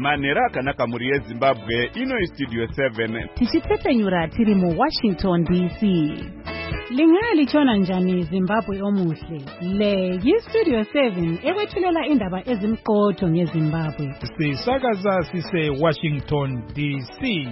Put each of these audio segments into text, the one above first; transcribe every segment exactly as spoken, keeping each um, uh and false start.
Manera akanaka muri yeZimbabwe ino studio seven. Tichitsepenyura tiri mu Washington D C. Lingaya lichona njani Zimbabwe omuhle. Le yi studio seven ekwethulela indaba ezimqotho ngeZimbabwe. Sisakaza sise Washington D C.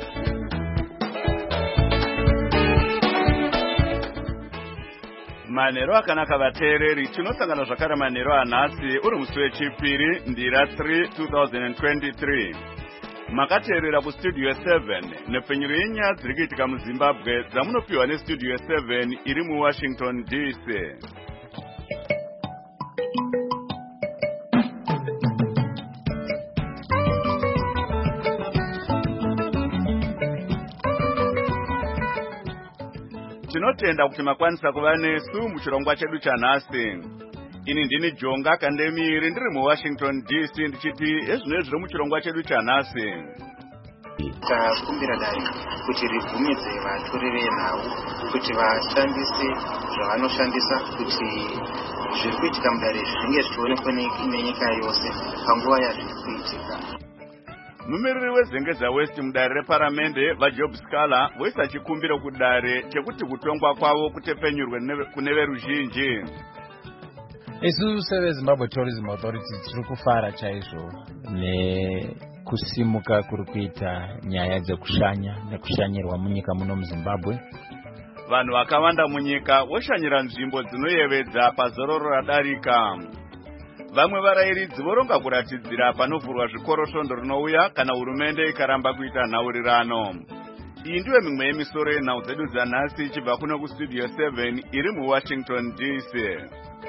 Manero akanaka vateereri tinosangana zvakare manero anhasi uri musi wechipiri ndira three two thousand twenty-three. Makateerera kustudio seven nepfenyuro yenyaya dziri kuitika muZimbabwe dzamunopiwa nestudio seven iri muWashington D C. Tinotenda kuti makwanisa kuva nesu muchirongwa chedu chanhasi. Ini ndini Jonga Kandemiri ndiri muWashington D C ndichiti ezvino zviri muchirongwa chedu chanhasi. Takumbira dai kuti ribvumidze vatoreri venhau kuti vashandise zvavanoshandisa kuti zviri kuitika mudare zvinge zvichionekwa nenyika yose panguva yazviri kuitika. Mumiriri weZengeza West mudare reparamende vaJob Scala voisa chikumbiro kudare chekuti kutongwa kwavo kutepenyurwe kune veruzhinji. Isu seveZimbabwe Tourism Authority tiri kufara chaizvo nekusimuka kuri kuita nyaya dzekushanya nekushanyirwa munyika muno muZimbabwe. Vanhu vakawanda munyika voshanyira nzvimbo dzinoyevedza pazororo radarika. Vamwe varairidzi voronga kuratidzira panovhurwa zvikoro svondo rinouya kana hurumende ikaramba kuita nhaurirano. Iyi ndiyo mimwe yemisoro yenhau dzedu dzanhasi ichibva kuno kustudio seven iri muWashington D C.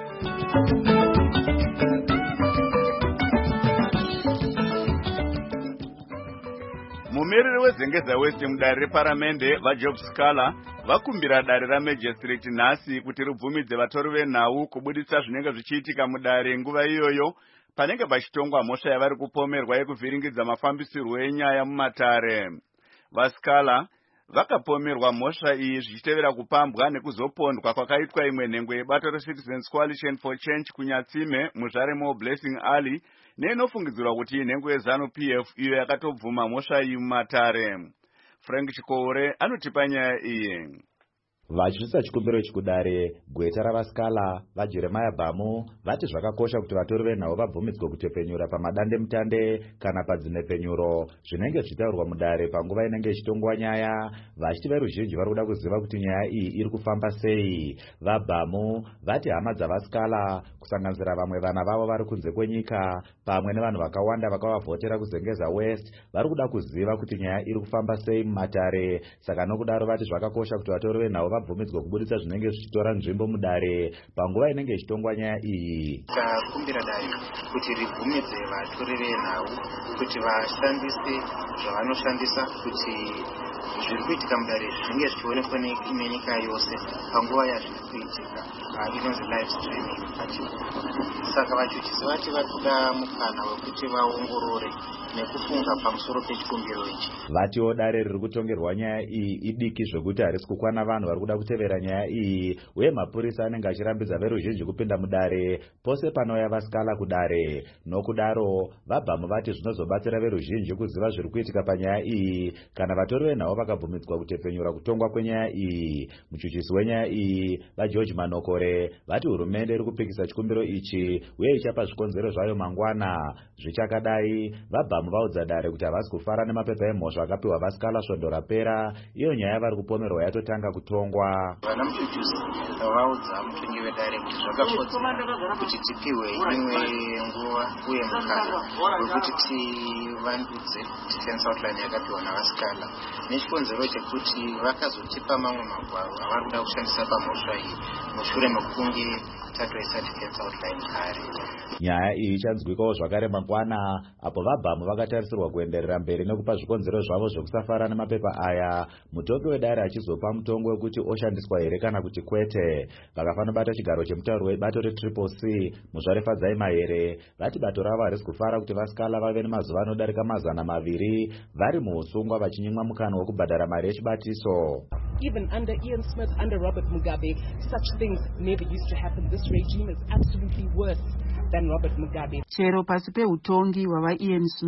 Mumiriri weZengeza West mudare reparamende vaJob Scala vakumbira dare raMagistrate nhasi kuti ribvumidze vatori venhau kubuditsa zvinenge zvichiitika mudare nguva iyoyo panenge pachitongwa mhosva yavari kupomerwa yekuvhiringidza mafambisirwo enyaya mumatare. VaScala vakapomerwa mhosva iyi zvichitevera kupambwa nekuzopondwa kwakaitwa imwe nhengo yebato reCitizens Coalition for Change kunyatsime muzvaremo Blessing Ali neinofungidzirwa kuti inhengo yeZanu P F iyo yakatobvuma mhosva iyi mumatare. Frank Chikoure anotipa nyaya iyi. Vachisa chikumbiro chikudare gweta ravaScala vaJeremiah Bhamu vati zvakakosha kuti vatori venhau vabvumidzwe kutepenyura pamadande mutande kana padzinepenyuro zvinenge zvichitaurwa mudare panguva inenge ichitongwa nyaya, vachiti veruzhinji vari kuda kuziva kuti nyaya iyi iri kufamba sei. VaBhamu vati hama dzavaScala kusanganisira vamwe vana vavo vari kunze kwenyika pamwe nevanhu vakawanda vakavavhotera kuZengeza West vari kuda kuziva kuti nyaya iri kufamba sei mumatare. Saka nokudaro vati zvakakosha kuti vatori venhau vabvumidzwe kubuditsa zvinenge zvichitora nzvimbo mudare panguva inenge ichitongwa nyaya iyi. Takumbira dai kuti ribvumidze vatoreri venhau kuti vashandise zvavanoshandisa kuti zviri kuitika mudare zvinge zvichionekwa nenyika yose panguva yazviri kuitika. Inonzi live streaming pachirungu. Saka vachuchisi vati vari kuda mukana wekuti vaongorore nekufunga pamusoro pechikumbiro ichi. Vatiwo dare riri kutongerwa nyaya iyi idiki zvokuti harisi kukwana vanhu vari kuda kutevera nyaya iyi, uye mapurisa anenge achirambidza veruzhinji kupinda mudare pose panouya vaScala kudare. Nokudaro vaBhamu vati zvinozobatsira veruzhinji kuziva zviri kuitika panyaya iyi kana vatori venhau vakabvumidzwa kutepenyura kutongwa kwenyaya iyi. Muchuchisi wenyaya iyi vaGeorge Manokore vati hurumende iri kupikisa chikumbiro ichi uye ichapa zvikonzero zvayo mangwana. Zvichakadai vaBhamu vaudza dare kuti havasi kufara nemapepa emhosva akapiwa vaScala svondo rapera, iyo nyaya vari kupomerwa yatotanga kutongwa. Vana muchuchisi vaudza mutongi wedare kuti zvakakodzera kuti tipiwe imwe nguva uye mukana wekuti tivandudze defense outline yakapiwa navaScala nechikonzero chekuti vakazotipa mamwe magwaro avari kuda kushandisa pamhosva iyi mushure mekunge tatoisa defense outline kare. Nyaya iyi ichanzwikawo zvakare mangwana apo vaBhamu vakatarisirwa kuenderera mberi nekupa zvikonzero zvavo zvekusafara nemapepa aya, mutongi wedare achizopa mutongo wekuti oshandiswa here kana kuti kwete. Vakafanobata chigaro chemutauri webato reTriple C muzvarefadzai mahere vati bato ravo harisi kufara kuti vaScala vave nemazuva anodarika mazana maviri vari muusungwa vachinyimwa mukana wekubhadhara mari yechibatiso. Even under Ian Smith, under Robert Mugabe, such things never used to happen. This regime is absolutely worse than Robert Mugabe. Chero pasi peutongi wava Ian Smith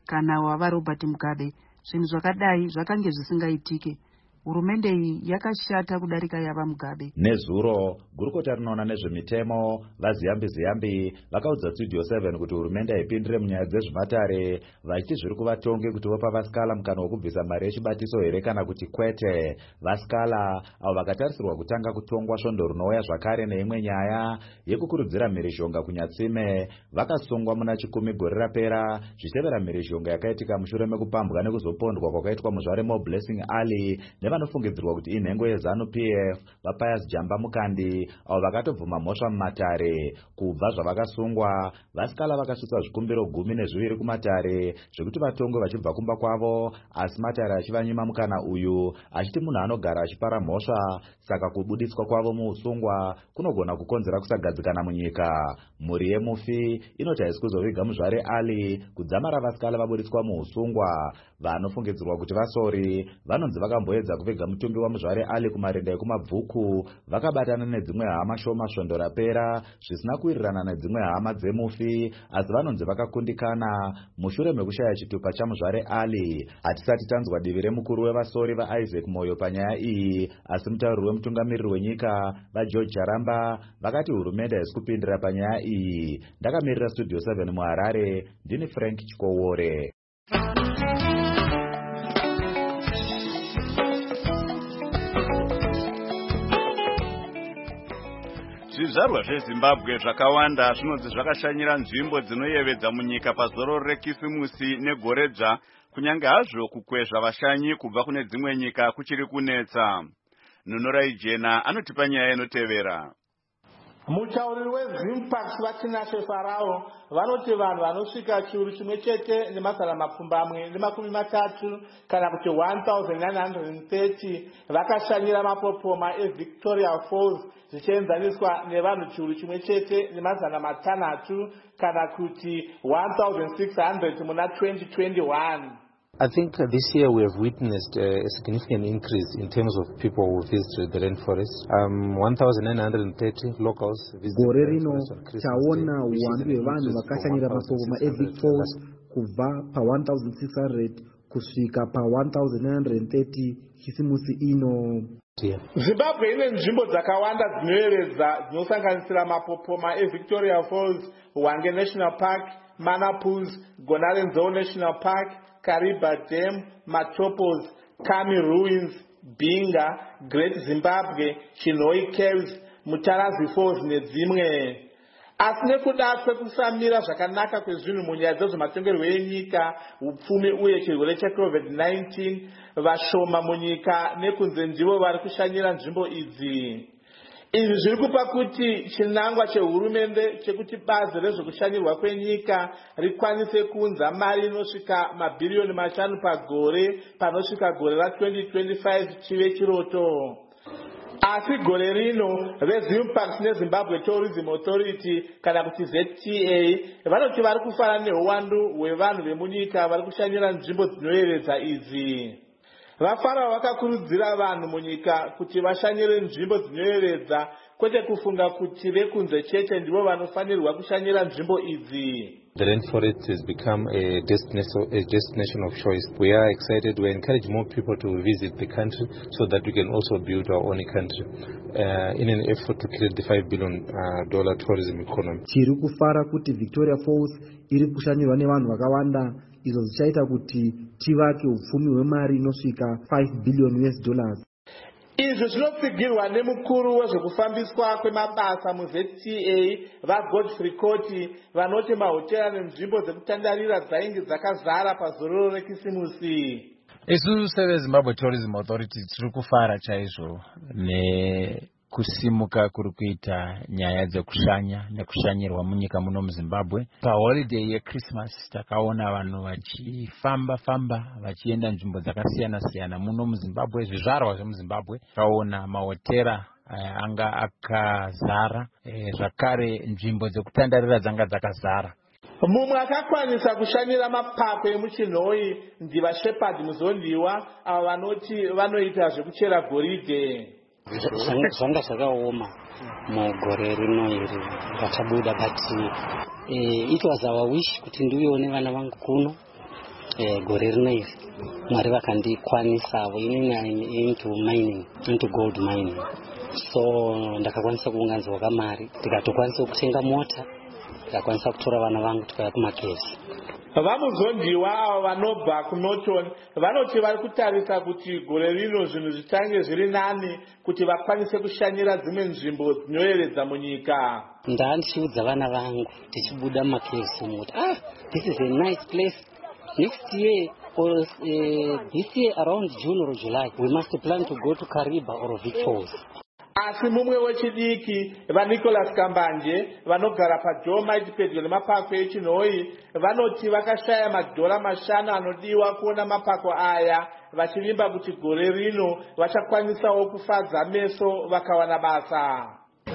kana wava Robert Mugabe. Zvinhu zvakadai zvakange zvisingaitike. Hurumende iyi yakashata kudarika yava Mugabe. Nezuro gurukota rinoona nezvemitemo vaZiyambi Ziyambi vakaudza Studio seven kuti hurumende haipindire munyaya dzezvimatare vachiti zviri kuvatonge kuti vopa vasikala mukana wokubvisa mari yechibatiso here kana kuti kwete. Vasikala avo vakatarisirwa kutanga kutongwa svondo rinouya zvakare neimwe nyaya yekukurudzira mhirizhonga kunyatsime vakasungwa muna chikumi gore rapera zvichitevera mhirizhonga yakaitika mushure mekupambwa nekuzopondwa kwakaitwa muzvare Mo Blessing Ali vanofungidzirwa kuti inhengo yeZanu P F vaPius Jamba Mukandi avo vakatobvuma mhosva mumatare. Kubva zvavakasungwa vasikala vakasvitsa zvikumbiro gumi nezviviri kumatare zvekuti vatongwe vachibva kumba kwavo, asi matare achivanyima mukana uyu achiti munhu anogara achipara mhosva, saka kubuditswa kwavo muusungwa kunogona kukonzera kusagadzikana munyika. Mhuri yemufi inoti haisi kuzoviga muzvare Ali kudzamara vasikala vabuditswa muusungwa. Vanofungidzirwa kuti vasori vanonzi vakamboedza kuviga mutumbi wamuzvare Ali kumarinda ekumabvuku vakabatana nedzimwe hama shoma svondo rapera zvisina kuwirirana nedzimwe hama dzemufi, asi vanonzi vakakundikana mushure mekushaya chitupa chamuzvare Ali. Hatisati tanzwa divi remukuru wevasori vaIsaac Moyo panyaya iyi, asi mutauriri wemutungamiriri wenyika vaGeorge Jaramba vakati hurumende haisi kupindira panyaya iyi. Ndakamirira Studio seven muHarare, ndini Frank Chikowore. Zvizvarwa zveZimbabwe zvakawanda zvinonzi zvakashanyira nzvimbo dzinoyevedza munyika pazoro rekisimusi negoredzva, kunyange hazvo kukwezva vashanyi kubva kune dzimwe nyika kuchiri kunetsa. Nunorai Jena anotipa nyaya inotevera. Mutauriri weZimpact vaTinashe Farao vanoti vanhu vanosvika chiuru chimwe chete nemazana mapfumbamwe nemakumi matatu kana kuti one thousand nine hundred thirty vakashanyira mapopoma eVictoria Falls zvichienzaniswa nevanhu chiuru chimwe chete nemazana matanhatu kana kuti one thousand six hundred muna twenty twenty-one. I think uh, this year we have witnessed uh, a significant increase in terms of people who visited the rainforest. Um, one thousand nine hundred thirty locals visited. Gore rino taona uwandu hwevanhu vakashanyira mapopoma eVic Falls kubva pa one thousand six hundred kusvika pa one thousand nine hundred thirty chisimusi ino. Zimbabwe ine nzvimbo dzakawanda dzinoyevedza dzinosanganisira mapopoma eVictoria Falls, Hwange National Park, Manapuz, Gonarenzou National Park, Kariba Dam, Matopos, Kami Ruins, Binga, Great Zimbabwe, Chinoi Caves, Mutarazi Falls nedzimwe. Asi nekuda kwekusamira zvakanaka kwezvinhu munyaya dzezvematongerwo enyika, upfumi uye chirwere cheCovid nineteen, vashoma munyika nekunze ndivo vari kushanyira nzvimbo idzi. Izvi zviri kupa kuti chinangwa chehurumende chekuti bazi rezvekushanyirwa kwenyika rikwanise kuunza mari inosvika mabhiriyoni mashanu pagore panosvika gore ra twenty twenty-five chive chiroto. Asi gore rino veZimpact neZimbabwe Tourism Authority kana kuti Z T A vanoti vari kufara neuwandu hwevanhu vemunyika vari kushanyira nzvimbo dzinoyevedza idzi. Vafarao vakakurudzira vanhu munyika kuti vashanyire nzvimbo dzinoyevedza kwete kufunga kuti vekunze chete ndivo vanofanirwa kushanyira nzvimbo idzi. The rainforest has become a destination, a destination of choice. We are excited. We encourage more people to visit the country so that we can also build our own country uh, in an effort to create the five billion dollar uh, tourism economy. Tiri kufara kuti Victoria Falls iri kushanyirwa nevanhu vakawanda, izvo zvichaita kuti tivake upfumi hwemari inosvika five billion U S dollars. Izvi zvinopfigirwa nemukuru wezvekufambiswa kwemabasa muZ T A vaGodfrey Koti vanoti mahotera nenzvimbo dzekutandarira dzainge dzakazara pazororo rekisimusi. Isu seveZimbabwe Tourism Authority tiri kufara chaizvo nekusimuka kuri kuita nyaya dzekushanya nekushanyirwa munyika muno muZimbabwe. Paholiday yeChristmas takaona vanhu vachifamba famba vachienda nzvimbo dzakasiyana siyana muno muZimbabwe, zvizvarwa zvemuZimbabwe. Takaona mahotera eh, anga akazara, eh, zvakare nzvimbo dzekutandarira dzanga dzakazara. Mumwe akakwanisa kushanyira mapako emuchinhoi ndiva Shepherd Muzondiwa avo vanoti vanoita zvekuchera goridhe. Zvanga zvakaoma mugore rino iri ratabuda, but uh, it was our wish kuti ndiuyewo nevana vangu kuno gore rino iri Mwari vakandikwanisawo inini I'm into mining, into gold mining. So ndakakwanisa kuunganidzwa kamari ndikatokwanisa kutenga mota ndakakwanisa kutora vana vangu tikauya kumakezi. Vamuzondiwa avo vanobva kuNorton vanoti vari kutarisa kuti gore rino zvinhu zvichange zviri nani kuti vakwanise kushanyira dzimwe nzvimbo dzinoyevedza munyika. Ndaa ndichiudza vana vangu tichibuda mumakezi muti ah this is a nice place. Next year or uh, this year around June or July we must plan to go to Kariba or Vic Falls. Asi mumwe wechidiki vaNicholas Kambanje vanogara paDolomite pedyo nemapako echinhoi vanoti vakashaya madhora mashanu anodiwa kuona mapako aya vachivimba kuti gore rino vachakwanisawo kufadza meso vakawana basa.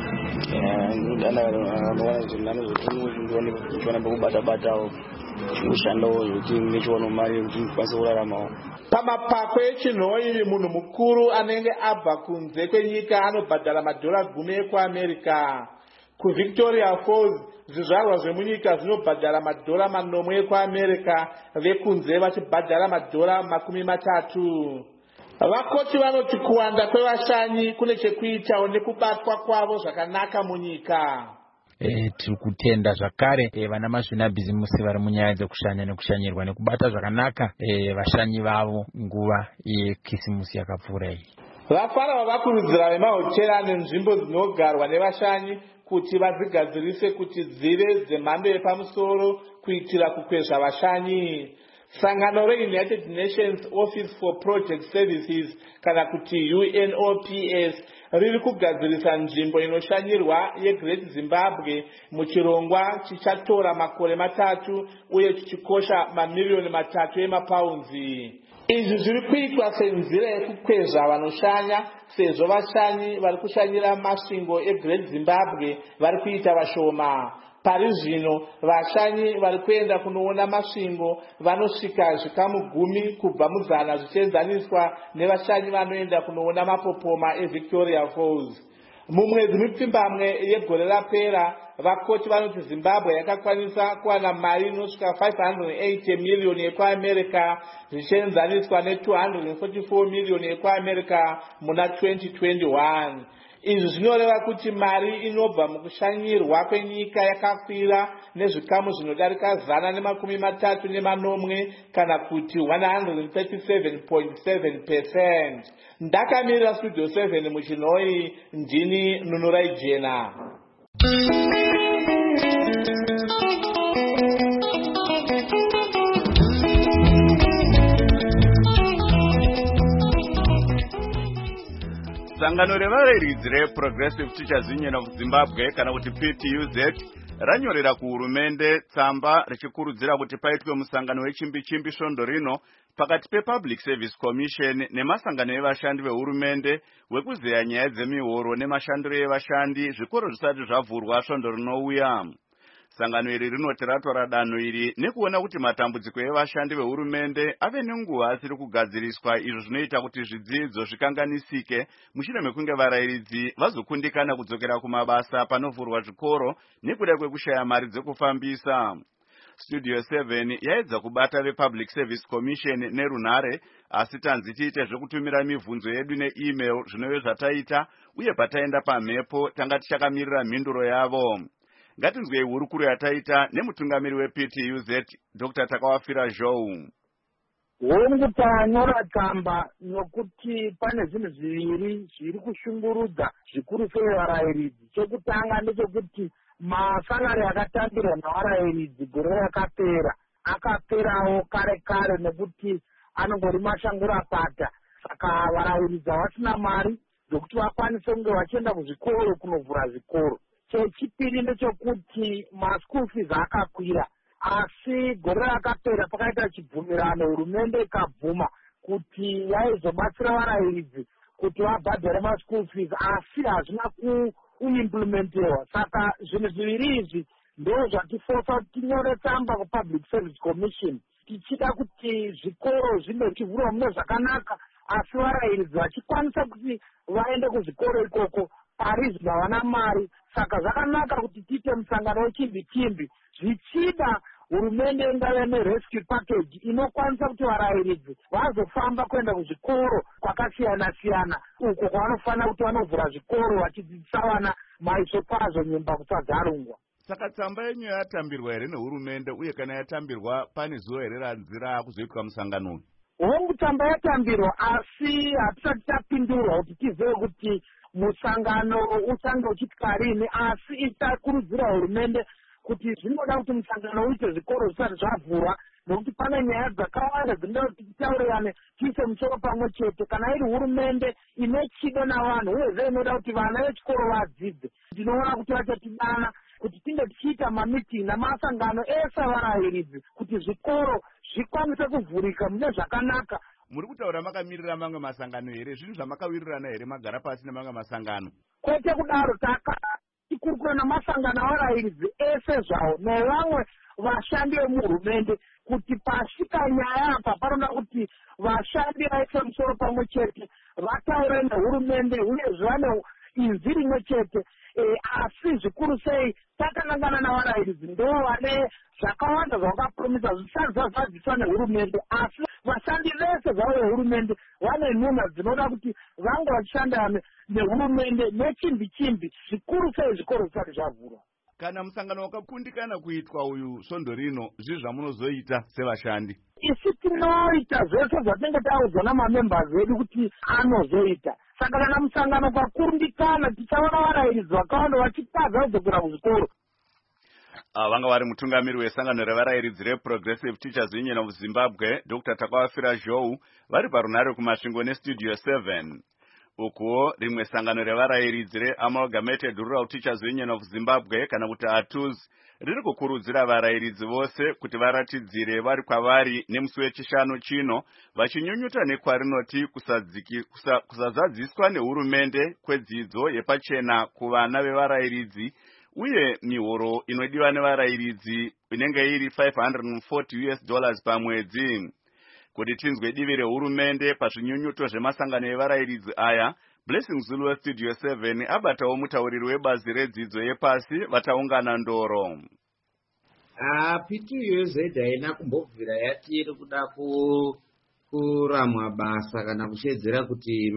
Pamapako echinhoi munhu mukuru anenge abva kunze kwenyika anobhadhara madhora gumi ekuAmerica. KuVictoria Falls zvizvarwa zvemunyika zvinobhadhara madhora manomwe ekuAmerica, vekunze vachibhadhara madhora makumi matatu. Vakoti vanoti kuwanda kwevashanyi kune chekuitawo nekubatwa kwavo zvakanaka munyika. E, tiri kutenda zvakare e, vana mazvinabhizimusi vari munyaya dzekushanya nekushanyirwa nekubata zvakanaka e, vashanyi vavo nguva yekisimusi yakapfuura iyi. Vafara vakurudzira vemahotera ane nzvimbo dzinogarwa nevashanyi kuti vadzigadzirise kuti dzive dzemhando yepamusoro kuitira kukwezva vashanyi. Sangano reUnited Nations Office for Project Services kana kuti U N O P S riri kugadzirisa nzvimbo inoshanyirwa yeGreat Zimbabwe muchirongwa chichatora makore matatu uye chichikosha mamiliyoni matatu emapaunzi. Izvi zviri kuitwa senzira yekukwezva vanoshanya sezvo vashanyi vari kushanyira masvingo eGreat Zimbabwe vari kuita vashoma. Pari zvino vashanyi vari kuenda kunoona masvingo vanosvika zvikamu gumi kubva muzana zvichienzaniswa nevashanyi vanoenda kunoona mapopoma eVictoria Falls. Mumwedzi mipfumbamwe yegore rapera vakoti vanoti Zimbabwe yakakwanisa kuwana mari inosvika five hundred eighty miliyoni ekuAmerica zvichienzaniswa ne two hundred forty-four miliyoni ekuAmerica muna twenty twenty-one. Izvi zvinoreva kuti mari inobva mukushanyirwa kwenyika yakakwira nezvikamu zvinodarika zana nemakumi matatu nemanomwe kana kuti one hundred thirty-seven point seven percent. Ndakamirira Studio seven muchinhoi, ndini Nunurai Jena. Sangano revareridzi reProgressive Teachers Union of Zimbabwe kana kuti P T U Z ranyorera kuhurumende tsamba richikurudzira kuti paitwe musangano wechimbi-chimbi svondo rino pakati pePublic Service Commission nemasangano evashandi vehurumende wekuzeya nyaya dzemihoro nemashandiro evashandi zvikoro zvisati zvavhurwa svondo rinouya. Sangano iri rinoti ratora danho iri nekuona kuti matambudziko evashandi vehurumende ave nenguva asiri kugadziriswa, izvo zvinoita kuti zvidzidzo zvikanganisike mushure mekunge varayiridzi vazokundikana kudzokera kumabasa panovhurwa zvikoro nekuda kwekushaya mari dzekufambisa. Studio seven yaedza kubata vePublic Service Commission nerunhare, asi tanzi tiite zvekutumira mibvunzo yedu neemail zvinove zvataita uye pataenda pamhepo tanga tichakamirira mhinduro yavo. Ngatinzwei hurukuro yataita nemutungamiri weP T U Z Doctor Takawafira Zhou. Hongu tanyora tsamba nokuti pane zvinhu zviviri zviri kushungurudza zvikuru sei varayiridzi. Chekutanga ndechekuti masalari akatambirwa navarayiridzi gore rakapera akaperawo kare kare nekuti anongori mashangura pata, saka varayiridzi havasina mari dzokuti vakwanise kunge vachienda kuzvikoro kunovhura zvikoro. Chechipiri ndechekuti maschool fees akakwira, asi gore rakapera pakaita chibvumirano hurumende ikabvuma kuti yaizobatsira varayiridzi kuti vabhadhare maschool fees, asi hazvina kuimplementewa. Saka zvinhu zviviri izvi ndo zvatifosa kuti tinyore tsamba kuPublic Service Commission tichida kuti zvikoro zvine chivhurwa mune zvakanaka, asi varayiridzi vachikwanisa kuti vaende kuzvikoro ikoko pari zvino havana mari. Saka zvakanaka kuti tiite musangano wechimbi-chimbi zvichida hurumende ingave nerescue package inokwanisa kuti varayiridzi vazofamba kuenda kuzvikoro kwakasiyana siyana uko kwavanofanira kuti vanovhura zvikoro vachidzidzisa vana maiso kwazvo nyumba kusagarungwa. Saka tsamba yenyu yatambirwa here nehurumende, uye kana yatambirwa pane zuva here ranzira kuzoitwa musangano uyu? Hongu tsamba yatambirwa, asi hatisati tapindurwa kuti tizive kuti musangano uchange uchitwa rini, asi itakurudzira hurumende kuti zvinoda kuti musangano uite zvikoro zvisati zvavhurwa, nokuti pane nyaya dzakawanda dzinoda kuti titaurirane tiise musoro pamwe chete. Kana iri hurumende ine chido navanhu uyezve inoda kuti vana vechikoro vadzidze, ndinoona kuti vachatidana kuti tinge tichiita mamiting namasangano ese avarayiridzi kuti zvikoro zvikwanise kuvhurika mune zvakanaka. Muri kutaura makamirira mamwe masangano here? Zvinhu zvamakawirirana here magara pasi nemamwe masangano? Kwete kudaro, takakurukura namasangano avarayiridzi ese zvawo nevamwe vashandi vemuhurumende kuti pasvika nyaya apa panoda kuti vashandi vaise musoro pamwe chete vataure nehurumende uyezve vane inzwi rimwe chete. Asi zvikuru sei takanangana navarayiridzi ndo vane zvakawanda zvavakapromisa zvisati zvazadziswa nehurumende, asi vashandi vese zvavo vehurumende vane nhunha dzinoda kuti vange vachishanda nehurumende nechimbi chimbi, zvikuru sei zvikoro zvisati zvavhurwa. Kana musangano wakakundikana kuitwa uyu svondo rino, zvii zvamunozoita sevashandi? Isi tinoita zvese zvatinenge taudzwa namamembers edu kuti anozoita. Saka kana musangano ukakundikana tichaona varayiridzi vakawanda vachitadza kudzokera kuzvikoro. Vanga vari mutungamiri wesangano revarayiridzi reProgressive Teachers Union of Zimbabwe, Doctor Takawafira Zhou, vari parunare kumasvingo neStudio seven. Ukuwo rimwe sangano revarayiridzi reAmalgamated Rural Teachers Union of Zimbabwe kana kuti A T U Z riri kukurudzira varayiridzi vose kuti varatidzire vari kwavari nemusi wechishanu chino, vachinyunyuta nekwarinoti kusazadziswa nehurumende kwedzidzo yepachena kuvana vevarayiridzi, uye mihoro inodiwa nevarayiridzi inenge iri five hundred forty US dollars pamwedzi. Kuti tinzwe divi rehurumende pazvinyunyuto zvemasangano evarayiridzi aya, Blessing Zulu weStudio seven abatawo mutauriri webazi redzidzo yepasi vataungana ndoro. Ah, P T U Z haina kumbobvira yati iri kuda kuramwa basa kana kushedzera kuti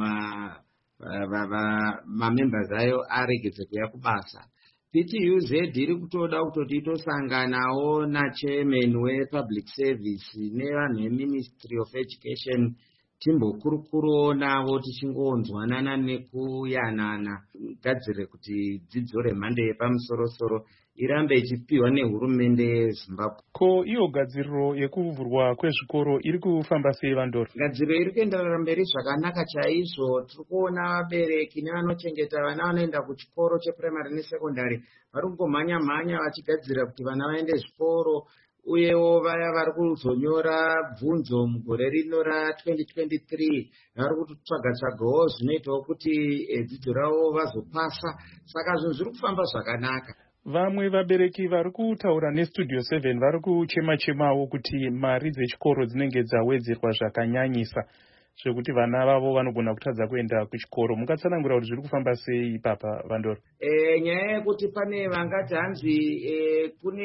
mamembers ayo aregedze kuya kubasa. P T U Z iri kutoda kutoti itosanganawo nachairman wepublic service nevanhu veMinistry of Education timbokurukuro navo tichingonzwanana nekuyanana gadzire kuti dzidzo remhando yepamusoro-soro irambe ichipiwa nehurumende yeZimbabwe. Ko iyo gadziriro yekuvhurwa kwezvikoro iri kufamba sei Vandoro? Gadziriro iri kuenderera mberi zvakanaka chaizvo. Tiri kuona vabereki nevanochengeta vana vanoenda kuchikoro cheprimary nesekondari vari kungomhanya-mhanya vachigadzira kuti vana vaende zvikoro, uyewo vaya vari kuzonyora bvunzo mugore rino ratwenty twenty-three vari kutsvaga-tsvagawo zvinoitawo kuti dzidzo ravo vazopasa. Saka zvinhu zviri kufamba zvakanaka. Vamwe vabereki vari kutaura neStudio seven vari kuchema-chemawo kuti mari dzechikoro dzinenge dzawedzerwa zvakanyanyisa, zvekuti vana vavo vanogona kutadza kuenda kuchikoro. Mungatsanangura kuti zviri kufamba sei ipapa Vandoro? E, nyaya yekuti pane vangati hanzi e,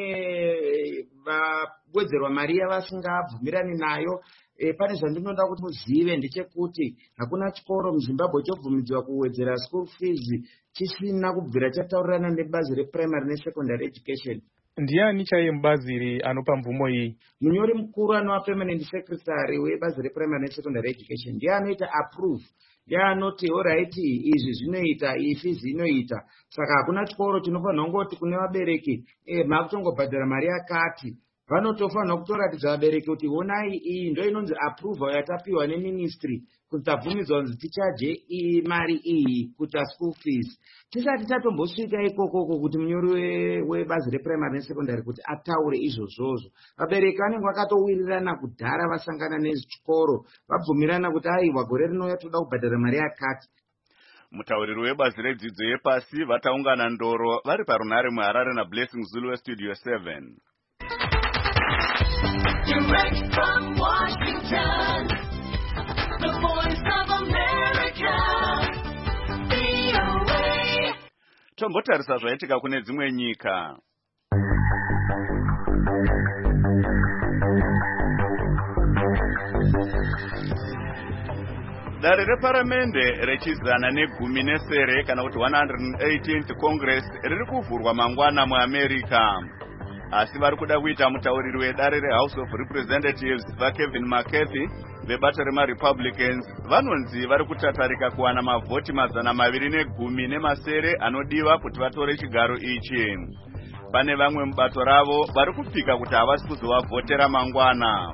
kune vawedzerwa mari yavasingabvumirani nayo. E, pane zvandinoda kuti muzive ndechekuti hakuna chikoro muZimbabwe chobvumidzwa kuwedzera school fees chisina kubvira chataurirana nebazi reprimary nesecondary education. Ndiani chaiye mubazi iri anopa mvumo iyi? Munyori mukuru anova permanent secretary webazi reprimary nesecondary education ndiye anoita approve, ndiye anoti alright izvi zvinoita iyi fees inoita. Saka hakuna chikoro chinofanira kungoti kune vabereki eh makutongobhadhara mari yakati. Vanotofanira kutoratidza vabereki kuti honai iyi ndo inonzi approval yatapiwa neministry kuti tabvumidzwa kunzi tichaje iyi mari iyi kuita school fees. Tisati tatombosvika ikokoko kuti munyori webazi reprimary nesecondary kuti ataure izvozvozvo. Vabereki vanenge vakatowirirana kudhara vasangana nezvichikoro vabvumirana kuti aiwa gore rinouya toda kubhadhara mari yakati. Mutauriri webazi redzidzo yepasi vataungana ndoro vari parunare muHarare naBlessing Zulu weStudio seven. Direct from Washington, the voice of America, V O A. Tombotarisa zvaitika kune dzimwe nyika. Dare reparamende rechizana negumi nesere kana kuti one hundred eighteenth Congress riri kuvhurwa mangwana muAmerica. Asi vari kuda kuita mutauriri wedare reHouse of Representatives vaKevin McCarthy vebato remaRepublicans vanonzi vari kutatarika kuwana mavhoti mazana maviri negumi nemasere anodiwa kuti vatore chigaro ichi. Pane vamwe mubato ravo vari kupika kuti havasi kuzovavhotera mangwana.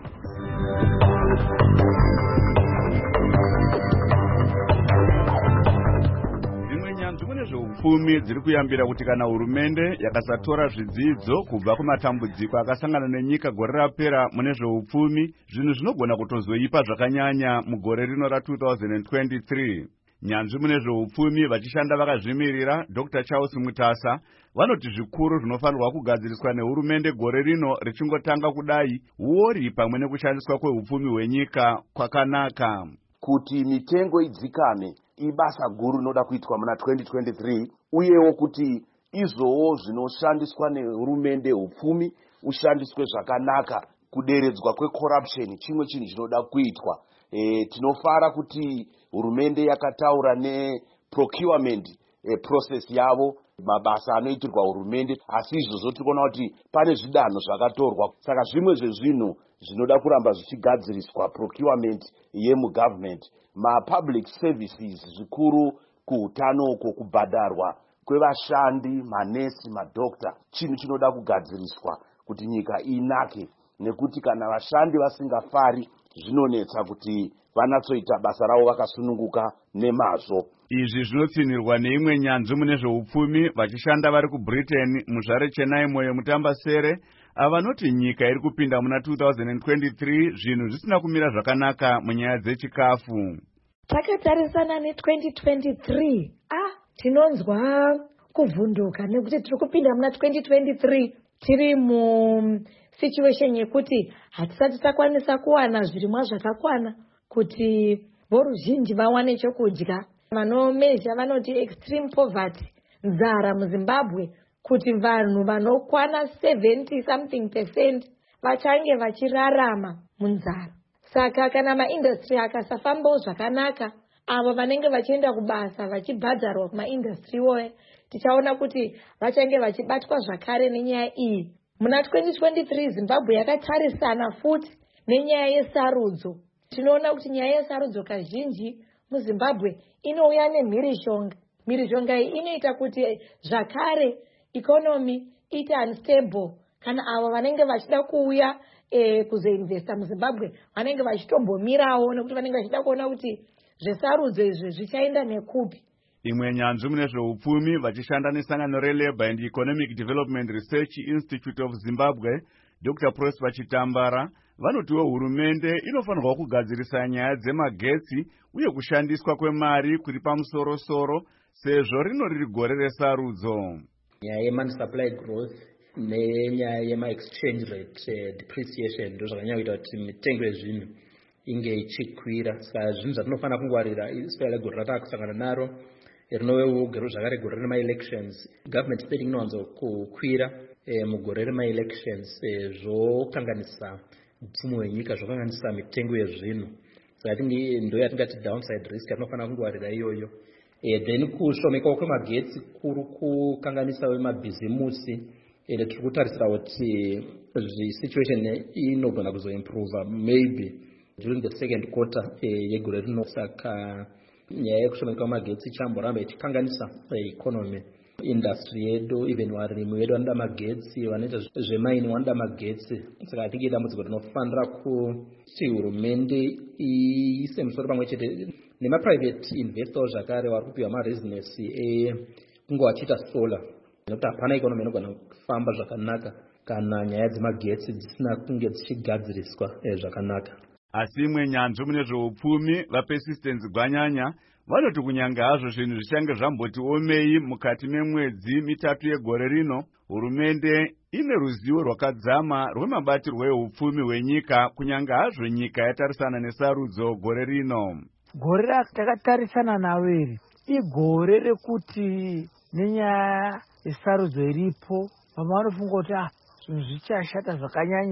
Pfumi dziri kuyambira kuti kana hurumende yakasatora zvidzidzo kubva kumatambudziko akasangana nenyika gore rapera mune zveupfumi, zvinhu zvinogona kutozoipa zvakanyanya mugore rino ra two thousand twenty-three. Nyanzvi mune zveupfumi vachishanda vakazvimirira Doctor Charles Mutasa vanoti zvikuru zvinofanirwa kugadziriswa nehurumende gore rino richingotanga kudai uori pamwe nekushandiswa kweupfumi hwenyika kwakanaka. Kuti mitengo idzikame ibasa guru rinoda kuitwa muna twenty twenty-three, uyewo kuti izvowo zvinoshandiswa nehurumende upfumi ushandiswe zvakanaka, kuderedzwa kwecorruption chimwe chinhu chinoda kuitwa. E, tinofara kuti hurumende yakataura neprocurement e, process yavo, mabasa anoitirwa hurumende, asi izvozvo tikuona kuti pane zvidanho zvakatorwa. Saka zvimwe zvezvinhu zvinoda kuramba zvichigadziriswa procurement yemugovernment, mapublic services zvikuru kuhutano uko, kubhadharwa kwevashandi, manesi, madokta, chinhu chinoda kugadziriswa kuti nyika inake, nekuti kana vashandi vasingafari zvinonetsa kuti vanatsoita basa ravo vakasununguka nemazvo. Izvi zvinotsinirwa neimwe nyanzvi mune zveupfumi vachishanda vari kuBritain, muzvare Chennai Moyo Mutambasere avanoti nyika iri kupinda muna two thousand twenty-three zvinhu zvisina kumira zvakanaka munyaya dzechikafu. Takatarisana ne twenty twenty-three, ah tinonzwa kuvhunduka nekuti tiri kupinda muna twenty twenty-three tiri mu situation yekuti hatisati takwanisa kuwana zvirimwa zvakakwana kuti voruzhinji vawane chokudya. Vanomezha vanoti extreme poverty, nzara muZimbabwe, kuti vanhu vanokwana seventy something percent vachange vachirarama munzara. Saka kana maindustry akasafambawo zvakanaka, avo vanenge vachienda kubasa vachibhadharwa kumaindustry woye, tichaona kuti vachange vachibatwa zvakare nenyaya iyi. Muna twenty twenty-three Zimbabwe yakatarisana futi nenyaya yesarudzo. Tinoona kuti nyaya yesarudzo kazhinji muZimbabwe inouya nemhirishonga. Mhirishonga iyi inoita kuti zvakare economy ite unstable. Kana avo vanenge vachida kuuya e, kuzoinvesta muZimbabwe vanenge vachitombomirawo nekuti vanenge vachida kuona kuti zvesarudzo izvi zvichaenda nekupi. Imwe nyanzvi mune zveupfumi vachishanda nesangano reLabour and Economic Development Research Institute of Zimbabwe, Doctor Prosper Chitambara, vanotiwo hurumende inofanirwa kugadzirisa nyaya dzemagetsi uye kushandiswa kwemari kuri pamusoro-soro sezvo rino riri gore resarudzo. Nyaya yemoney supply growth nenyaya yema-exchange rate uh, depreciation ndo zvakanyanya kuita kuti mitengo yezvinhu inge ichikwira. Saka zvinhu zvatinofanira kungwarira especially gore ratakusangana naro rinogero zvakare gore rema-elections. Government spending inowanzo kukwira eh, mugore rema-elections eh, zvokanganisa upfumi hwenyika, zvokanganisa mitengo yezvinhu. Saka tingi ndo yatingati downside risk yatinofanira kungwarira iyoyo. Eh, then kushomekawo kwemagetsi kuri kukanganisa wemabhizimusi. Ere tiri kutarisira kuti situation inogona kuzoimprove maybe during the second quarter eh, yegore rino. Saka nyaya yekushomeka kwemagetsi ichamboramba ichikanganisa economy. Industry yedu, even varimi vedu vanoda magetsi, vanoita zvemaini vanoda magetsi. Saka atinge dambudziko rinofanira kuti hurumende iise musoro pamwe chete nemaprivate investors zvakare vari kupiwa marezinesi ekunge vachiita solar, nekuti hapana ikonomi inogona kufamba zvakanaka kana nyaya dzemagetsi dzisina kunge dzichigadziriswa zvakanaka. Asi imwe nyanzvi mune zveupfumi vaPersistence Gwanyanya vanoti kunyanga hazvo zvinhu zvichange zvamboti omei mukati memwedzi mitatu yegore rino, hurumende ine ruzivo rwakadzama rwemabatirwo eupfumi hwenyika kunyanga hazvo nyika yatarisana nesarudzo gore rino. Gore rakatarisana naro iri igore rekuti nenyaya yesarudzo iripo vamwe vanofunga kuti ah zvinhu zvichashata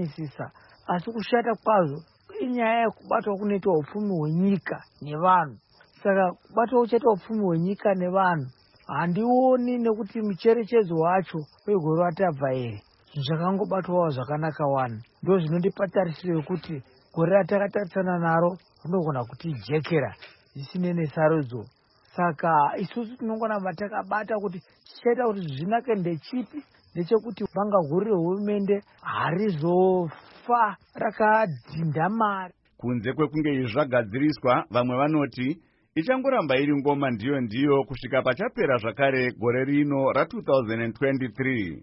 zvakanyanyisisa, asi kushata kwazvo inyaya yekubatwa kunoitwa upfumi hwenyika nevanhu. saka kubatawo chete upfumi hwenyika nevanhu handioni nekuti mucherechedzo wacho wegore ratabva here zvinhu zvakangobatwawo zvakanaka wani. Ndo zvinondipa tarisiro yekuti gore ratakatarisana naro rinogona kutijekera zvisine nesarudzo. Saka isusu tinongoramba takabata kuti chichaita kuti zvinake ndechipi, ndechekuti banga guru rehurumende harizofa rakadhinda mari. Kunze kwekunge izvi zvagadziriswa, vamwe vanoti ichangoramba iri ngoma ndiyo ndiyo kusvika pachapera zvakare gore rino ra two thousand twenty-three.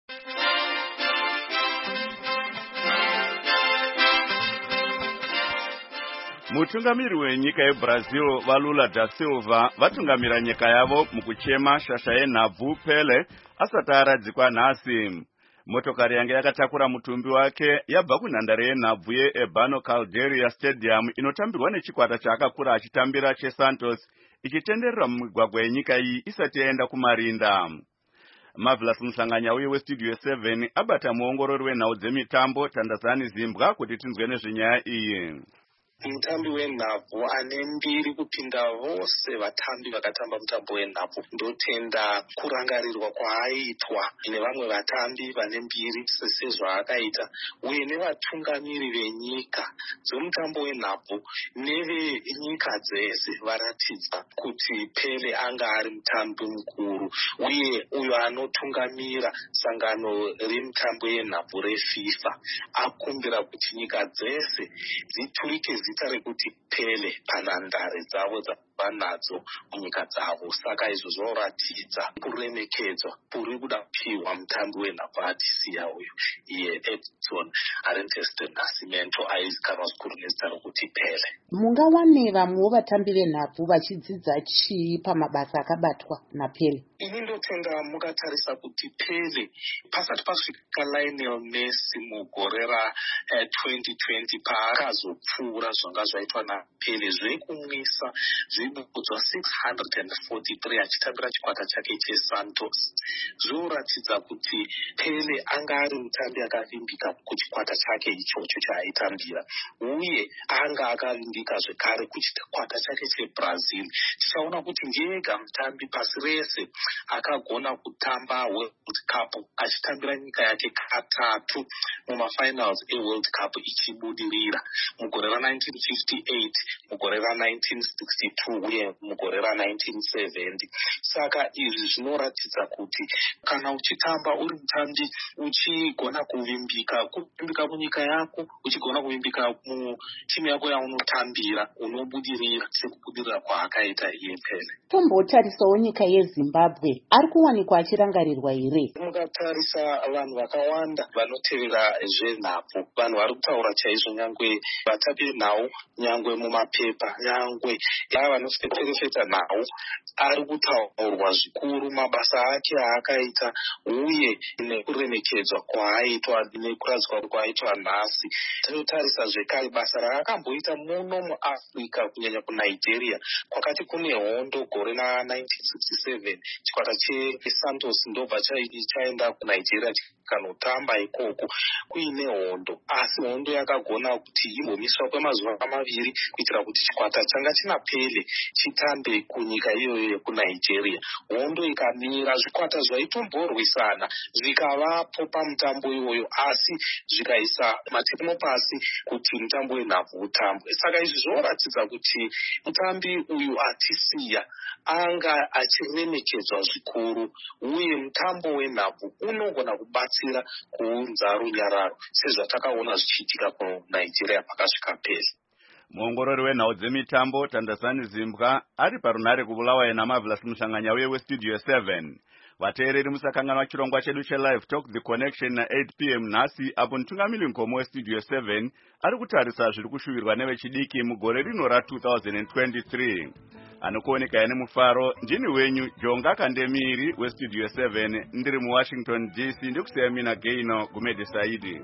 Mutungamiri wenyika yeBrazil vaLula da Silva vatungamira nyika yavo mukuchema shasha yenhabvu Pele asati aradzikwa nhasi. Motokari yange yakatakura mutumbi wake yabva kunhandare yenhabvu yeEbano Caldeira Stadium inotambirwa nechikwata chaakakura achitambira cheSantos ichitenderera mumigwagwa yenyika iyi isati yaenda kumarinda. Marvelous Musanganyauye weStudio seven abata muongorori wenhau dzemitambo Tandazani Zimbwa kuti tinzwe nezvenyaya iyi. Mutambi wenhabvu ane mbiri kupinda vose vatambi vakatamba mutambo wenhabvu ndotenda kurangarirwa kwaaitwa nevamwe vatambi vane mbiri sezvaakaita uye nevatungamiri venyika dzomutambo wenhabvu nevenyika dzese varatidza kuti Pele anga ari mutambi mukuru uye uyo anotungamira sangano remutambo yenhabvu reFIFA akumbira kuti nyika dzese dziturike zita rekuti Pele panhandare dzavo dzavanadzo munyika dzavo. Saka izvo zvoratidza kuremekedzwa kuri kuda kupiwa mutambi wenhabvu atisiya uyu iye Edson Arantes do Nascimento aizikanwa zvikuru nezita rokuti Pele. Mungawane vamwewo vatambi venhabvu vachidzidza chii pamabasa akabatwa naPele? Ini ndotenda mukatarisa kuti Pele pasati pasvika Lionel Messi mugore ra twenty twenty paakazopfuura zvanga zvaitwa naPele zvekumwisa zvibudzwa six hundred forty-three achitambira chikwata chake cheSantos zvoratidza kuti Pele anga ari mutambi akavimbika kuchikwata chake ichocho chaaitambira uye anga akavimbika zvekare kuchikwata chake cheBrazil. Tichaona kuti ndiyega mutambi pasi rese akagona kutamba World Cup achitambira nyika yake katatu mumafinals eWorld Cup ichibudirira mugore ra nineteen fifty-eight, mugore ra nineteen sixty-two uye mugore ra nineteen seventy. Saka izvi zvinoratidza kuti kana uchitamba uri mutambi uchigona kuvimbika kuvimbika munyika yako uchigona kuvimbika mutimu yako yaunotambira unobudirira sekubudirira kwaakaita iye Pele. Tombotarisawo nyika yeZimbabwe ari kuwanikwa achirangarirwa here? Mukatarisa vanhu vakawanda vanotevera zvenhabvu vanhu vari kutaura chaizvo nyangwe vatambi nhau nyangwe mumapepa nyangwe ava vanoferefeta nhau ari kutaurwa zvikuru mabasa ake aakaita uye nekuremekedzwa kwaaitwa nekuradzwa kwaaitwa nhasi. Tinotarisa zvekare basa raakamboita muno muAfrica kunyanya kuNigeria kwakati kune hondo gore ra nineteen sixty-seven chikwata cheSantos ndobva chaenda kuNigeria chikanotamba ikoko kuine hondo asi hondo yakagona kuti imbomiswa kwemazuva maviri kuitira kuti chikwata changa china Pele chitambe kunyika iyoyo yekuNigeria. Hondo ikamira zvikwata zvaitomborwisana zvikavapo pamutambo iyoyo asi zvikaisa matemo pasi kuti mutambo wenhabvu utambwe. Saka izvi zvoratidza kuti mutambi uyu atisiya anga achiremekedzwa zvikuru uye mutambo wenhabvu unogona kubatsira kuunza runyararo sezvatakaona zvichiitika kuNigeria pakasvika Pele. Muongorori wenhau dzemitambo Tandazani Zimbwa ari parunhare kubulawayo naMarvelous Musanganyauye weStudio seven. Vateereri musakanganwa chirongwa chedu cheLive Talk The Connection na eight p m nhasi apo mutungamiri mukoma weStudio seven ari kutarisa zviri kushuvirwa nevechidiki mugore rino ra two thousand twenty-three. Anokuoneka ine mufaro ndini wenyu Jonga Kandemiri weStudio seven ndiri muWashington D C ndikusiya mina Gaino Gumede Saidi.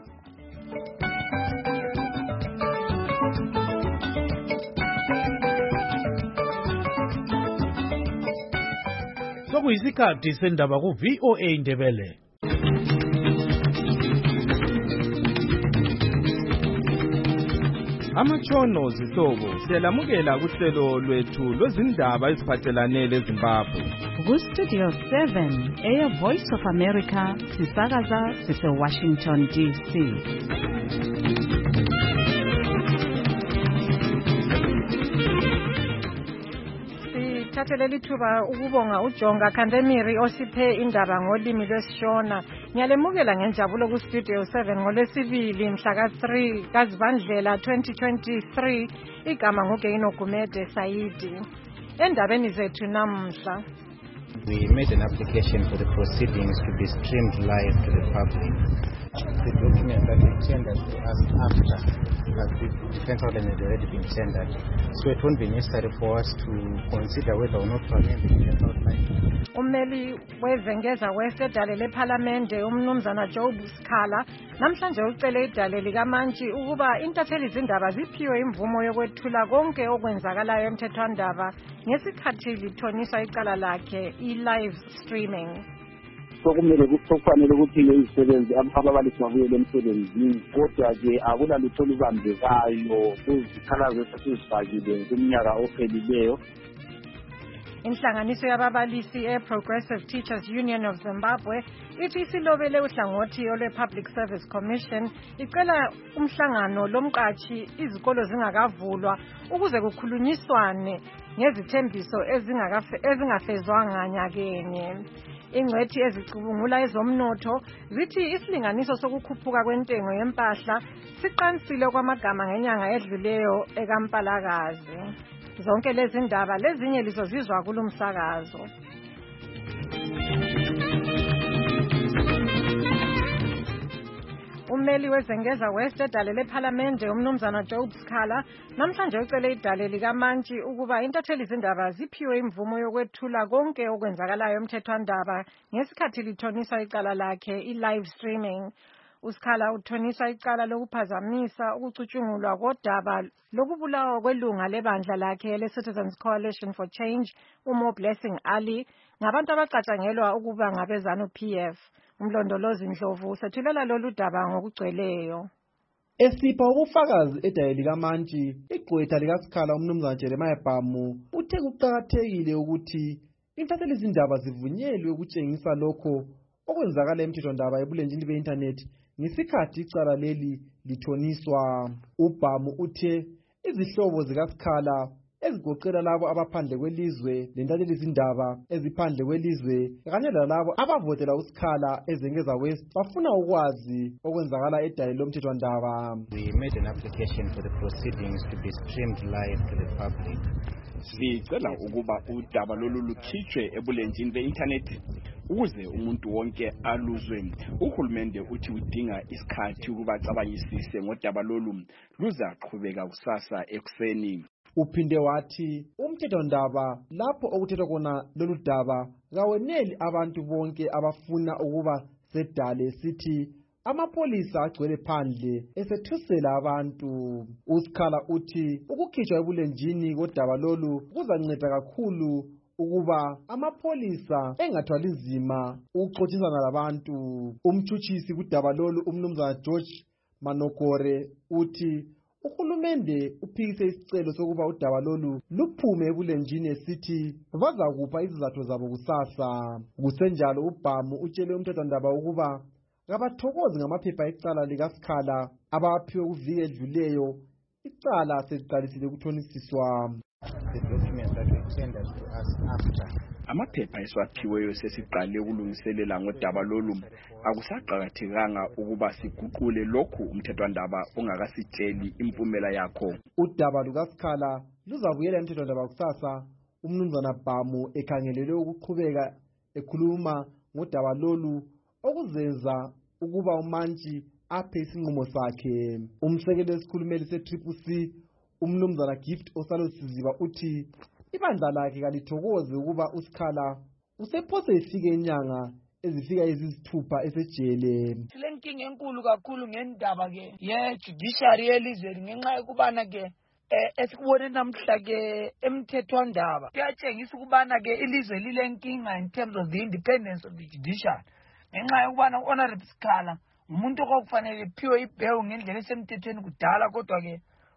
Sokuyisikhathi sendaba ku-V O A Ndebele. Amatshono zihlobo siyalamukela kuhlelo lwethu lwezindaba eziphathelane leZimbabwe. Ku-Studio seven, Air Voice of America, sisakaza sise-Washington D C. Sithathele lithuba ukubonga uJonga Khandemiri osiphe indaba ngolimi lwesiShona. Ngiyalemukela ngenjabulo ku-Studio seven ngolwesibili mhla ka-three kaZibandlela twenty twenty-three. Igama nguGeino Gumede Saidi. Endabeni zethu namhla. We made an application for the proceedings to be streamed live to the public. The document that we tendered to us after uh, the defense order had already been tendered, so it won't be necessary for us to consider whether or not to amend the defense outline. Ummeli wezengeza West edale lePhalamende umnumzana Job Sikhala namhlanje ucele idale likaMantshi ukuba intatheli izindaba ziphiwe imvumo yokwethula konke okwenzakalayo emthethwandaba ngesikhathi lithoniswa icala lakhe i-live streaming. Sokumele kufanele ukuthi le isebenzi ababalisi babuyele emsebenzini kodwa ke akulalutho olubambekayo kuzikhalazo esizifakile kuminyaka ophelileyo. Inhlanganiso yababalisi e-Progressive Teachers Union of Zimbabwe ithi isilobele uhlangothi olwe-Public Service Commission icela umhlangano lomqashi izikolo zingakavulwa ukuze kukhulunyiswane ngezithembiso ezingafezwanga nyakenye. Ingcwethi ezicubungula ezomnotho zithi isilinganiso sokukhuphuka kwentengo yempahla siqansile kwamagama ngenyanga edluleyo ekaMpalakazi. Zonke lezi ndaba lezinye lizozizwa kulumsakazo. Ummeli wezengeza West edale lePhalamende umnumzana Job Sikhala namhlanje ucele idale likaMantshi ukuba intatheli izindaba ziphiwe imvumo yokwethula konke okwenzakalayo emthethwandaba ngesikhathi lithoniswa icala lakhe i-live streaming. Usikhala uthoniswa icala lokuphazamisa ukucutshungulwa kodaba lokubulawa kwelunga lebandla lakhe le-Citizens Coalition for Change uMo Blessing Ali ngabantu abacatshangelwa ukuba ngabezanu P F. Umlondolozi Ndlovu sethulela lolu daba ngokugcweleyo. Esipha ubufakazi edale likaMantshi, igqwetha likaSikhala umnumzana Jeremiah Bhamu uthe kuqakathekile ukuthi intatheli izindaba zivunyelwe ukutshengisa lokho okwenzakala emthethwandaba ebulenjini be-internet ngesikhathi icala leli lithoniswa. uBhamu uthe izihlobo zikaSikhala ezigoqela labo abaphandle kwelizwe lentatheli izindaba eziphandle kwelizwe kanye lalabo abavotela uSikhala ezengeza West bafuna ukwazi okwenzakala edale lomthethwandaba. We made an application for the proceedings to be streamed live to the public. Sicela ukuba udaba lolu lukhitshwe ebulenjini be-internet ukuze umuntu wonke aluzwe. Uhulumende uthi udinga isikhathi ukuba cabanyisise ngodaba lolu luzaqhubeka kusasa ekuseni. Uphinde wathi umthethwandaba lapho okuthethwa khona lolu daba kaweneli abantu bonke abafuna ukuba sedale sithi amapolisa agcwele phandle esethusela abantu. uSikhala uthi ukukhitshwa ebulenjini kodaba lolu kuzanceda kakhulu ukuba amapolisa engathwali nzima ukuxoxisana labantu. Umtshutshisi kudaba lolu umnumzana George Manokore uthi uhulumende uphikise isicelo sokuba udaba lolu luphume ebulenjini esithi bazakupha izizathu zabo kusasa. Kusenjalo uBhamu utshele umthethwandaba ukuba kabathokozi ngamaphepha ecala likaSikhala abaphiwe kuviki edluleyo icala seliqalisile ukuthonisiswa. The document that we tendered to us after amaphepha esiwaphiweyo sesiqale ukulungiselela ngodaba lolu akusaqakathekanga ukuba siguqule lokhu umthethwandaba ongakasitsheli impumela yakho. Udaba lukaSikhala luzabuyela emthethwandaba kusasa. Umnumzana Bhamu ekhangelele ukuqhubeka ekhuluma ngodaba lolu okuzenza ukuba uMantshi aphe isinqumo sakhe. Umsekeli wesikhulumeli se-Triple C umnumzana Gift Osalosiziba uthi ibandla lakhe kalithokoze ukuba uSikhala usephose ifike inyanga ezifika ezisithupha esejele. Silenkinga enkulu kakhulu ngendaba ke ye judiciary yelizweni ngenxa yokubana ke esikubone namhla ke emthethwandaba kuyatshengisa ukubana ke ilizwe lilenkinga in terms of the independence of the judiciary ngenxa yokubana uHonorable Sikhala umuntu okufanele iphiwe ibewu ngendlela esemthethweni kudala kodwa ke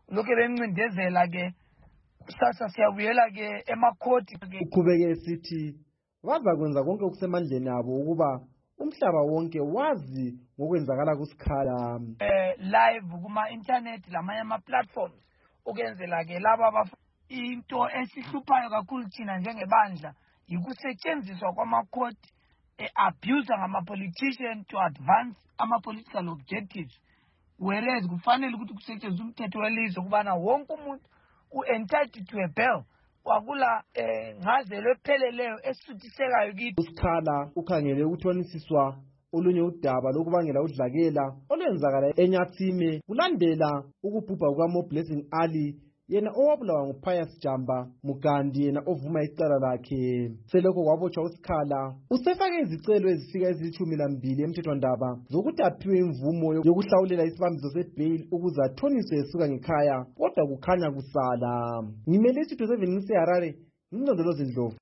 lokhu bencindezela ke sasa siyabuyela ke emakhoti ke. Uqhubeke sithi bazakwenza konke okusemandleni abo ukuba umhlaba wonke wazi ngokwenzakala kuSikhala eh live kuma internet lamanye ama platforms ukwenzela ke laba into esihluphayo kakhulu thina njengebandla yikusetshenziswa kwamakhoti abuse ngama politicians to advance ama political objectives, whereas kufanele ukuthi kusetshenziswe umthetho welizwe kubana wonke umuntu u-entitled to a bail kwakula ngazelo epheleleyo esuthisekayo kithi. uSikhala ukhangele ukuthonisiswa olunye udaba lokubangela udlakela olwenzakala eNyathime kulandela ukubhubha kukaMo Blessing Ali, yena owabulawa nguPius Jamba Mugandi, yena ovuma icala lakhe. Selokho kwabotshwa uSikhala usefake izicelo ezifika ezilithumi lambili emthethwandaba zokuthi aphiwe imvumo yokuhlawulela isibambiso sebail ukuze athoniswe esuka ngekhaya, kodwa kukhanya kusala. Ngimele iStudio seven ngiseHarare, ngilondoloze Ndlovu.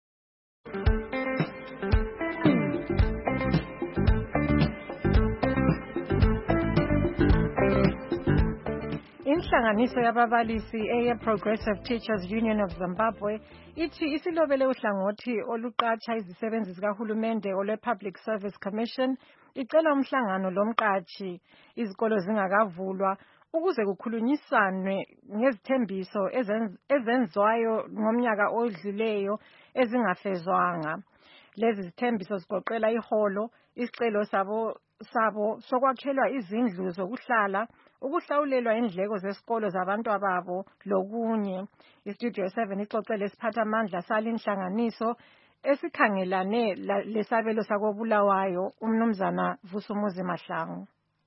Inhlanganiso yababalisi eye Progressive Teachers Union of Zimbabwe ithi isilobele uhlangothi oluqatsha izisebenzi zikahulumende olwe Public Service Commission icela umhlangano lomqatshi izikolo zingakavulwa ukuze kukhulunyiswane ngezithembiso ezenzwayo ngomnyaka odluleyo ezingafezwanga. Lezi zithembiso zigoqela iholo, isicelo sabo sabo sokwakhelwa izindlu zokuhlala, ukuhlawulelwa indleko zesikolo zabantu ababo lokunye. iStudio seven ixoxele isiphathamandla salinhlanganiso esikhangelane lesabelo sakobulawayo umnumzana Vusumuzi Mahlangu.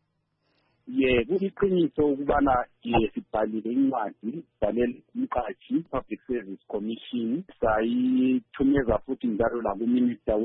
Ye kuyiqiniso ukubana sibhalile incwadi sibhalele umqatshi Public Service Commission, sayithumeza futhi njalo lakuminister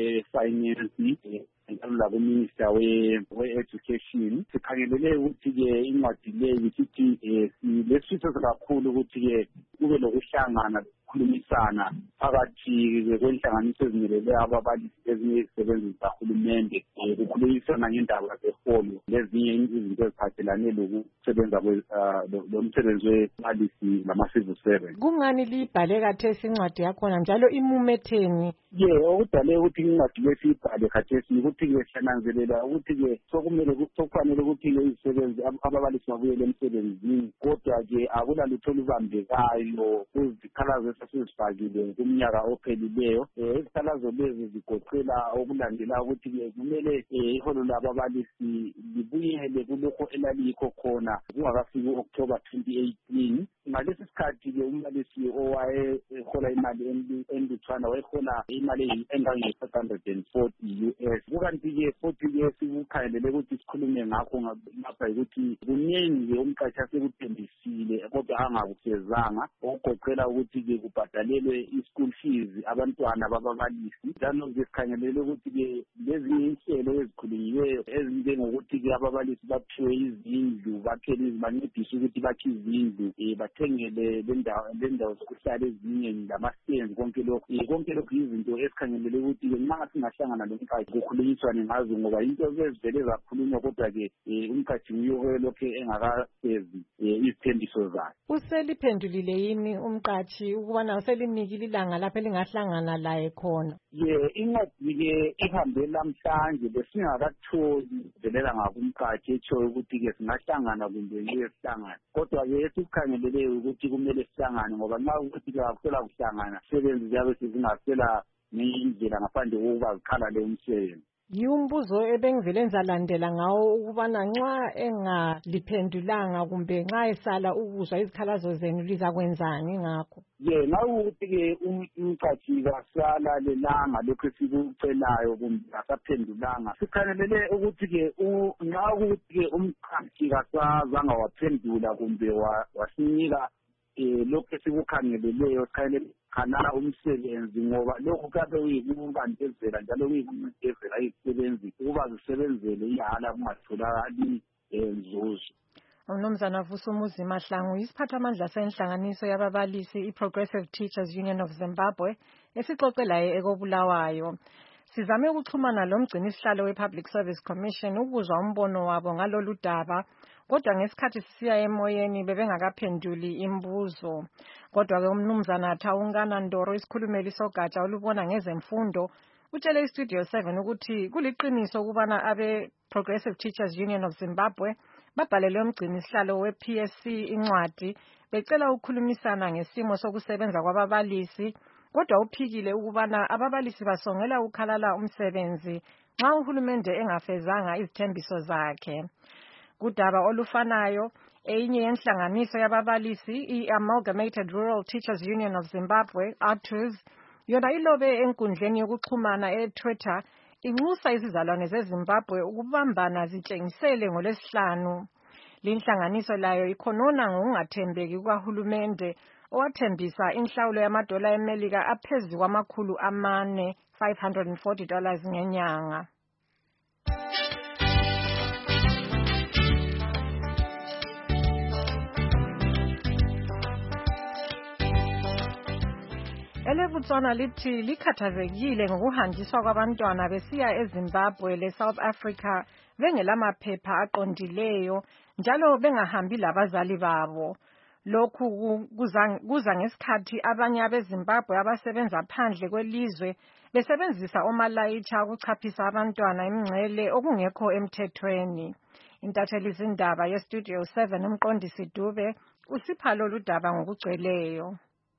we-finance njalo lakuminister we-education. Sikhangelele ukuthi-ke incwadi leyo sithi silesifiso kakhulu ukuthi-ke kube lokuhlangana khulumisana phakathi kwenhlanganiso ezimelele ababalisi ezinye izisebenzi zikahulumende, kukhulumisana ngendaba zeholo lezinye izinto eziphathelane lokusebenza lomsebenzi webalisi lama-civil servant. Kungani libhale khathesi incwadi yakhona njalo imumetheni? Ye okudale ukuthi incwadi lesiyibhale khathesi ukuthi-ke siyananzelela ukuthi-ke sokumele sokufanele ukuthi-ke izisebenzi ababalisi babuyele emsebenzini, kodwa-ke akulalutho olubambekayo kuzikhalazo esizifakile kumnyaka ophelileyo. Izikhalazo lezi zigoqela okulandela ukuthi-ke kumele iholo lababalisi libuyele kulokho elalikho khona kungakafiki u-October twenty eighteen. Ngalesi sikhathi-ke umbalisi owayehola imali enlutshwana wayehola imali engange-five hundred and forty U S. Kukanti-ke futhi-ke sikukhangelele ukuthi sikhulume ngakho ngapha ukuthi kuningi-ke umqashi asekuthembisile kodwa angakufezanga, okugoqela ukuthi-ke kubhadalelwe i-school fees abantwana bababalisi. Njalo-ke sikhangelele ukuthi-ke lezinye inhlelo ezikhulunyiweyo ezinjengokuthi-ke ababalisi baphiwe izindlu, bakhele bancediswe ukuthi bakhe izindlu, bathengele lendawo zokuhlala ezinye lama-stands, konke lokhu konke lokhu izinto esikhangelele ukuthi-ke nxa singahlangana lomqashi kukhulunyiswane ngazo, ngoba into ezivele zakhulunywa kodwa-ke umqashi nguye lokhu engakafezi izithembiso zakhe. Useliphendulile yini umqashi ukubana uselinikile ilanga lapho elingahlangana laye khona? Ye incwadi-ke ihambe lamhlanje besingakatholi velela ngakumqashi etshoyo ukuthi-ke singahlangana kumbe ngeke sihlangane, kodwa-ke esikukhangeleleyo ukuthi kumele sihlangane ngoba nxa ukuthi-ke akusela kuhlangana izisebenzi ziyabe sezingasela ngendlela ngaphandle kokuba zikhalale umsebenzi. Yumbuzo ebengivele ngizalandela ngawo ukubana nxa engaliphendulanga kumbe nxa esala ukuzwa izikhalazo zenu lizakwenzani ngakho? Ye nawukuthi-ke umqashi kasalalelanga lokhu esikucelayo kumbe akaphendulanga, sikhangelele ukuthi-ke nxa ukuthi-ke umqashi kasazanga waphendula kumbe wasinika lokhu esikukhangeleleyo, sikhangelele khanala umsebenzi ngoba lokhu kabe uyikubandezela njalo uyikuncedezela izisebenzi ukuba zisebenzele ihala kungatholakali nzuzo. Umnumzana Vusumuzi Mahlangu isiphathamandla senhlanganiso yababalisi i-Progressive Teachers Union of Zimbabwe esixoxelayo ekobulawayo. Sizame ukuxhumana lomgcini sihlalo we-Public Service Commission ukuzwa umbono wabo ngalolu daba, kodwa ngesikhathi sisiya emoyeni bebengakaphenduli imbuzo. Kodwa-ke umnumzana Thawungana Ndoro, isikhulumeli sogatsha olubona ngezemfundo, utshele iStudio seven ukuthi kuliqiniso ukubana abe Progressive Teachers Union of Zimbabwe babhalelwe umgcini sihlalo we-P S C incwadi becela ukukhulumisana ngesimo sokusebenza kwababalisi, kodwa uphikile ukubana ababalisi basongela ukhalala umsebenzi nxa uhulumende engafezanga izithembiso zakhe. Kudaba olufanayo, enye yenhlanganiso yababalisi i-Amalgamated Rural Teachers Union of Zimbabwe, A T U Z, yona ilobe enkundleni yokuxhumana eTwitter inxusa izizalwane zeZimbabwe ukubambana zitshengisele ngolesihlanu. Linhlanganiso layo ikhonona ngokungathembeki kukahulumende owathembisa inhlawulo yamadola eMelika aphezulu kwamakhulu amane five hundred forty dollars ngenyanga. EleBotswana lithi likhathazekile ngokuhanjiswa kwabantwana besiya eZimbabwe leSouth Africa bengelamaphepha aqondileyo njalo bengahambi labazali babo. Lokhu kuza ngesikhathi abanye abeZimbabwe abasebenza phandle kwelizwe besebenzisa omalayitsha ukuchaphisa abantwana imingcele okungekho emthethweni. Intatheli zindaba yeStudio seven umqondisi Dube usipha lolu daba ngokugcweleyo.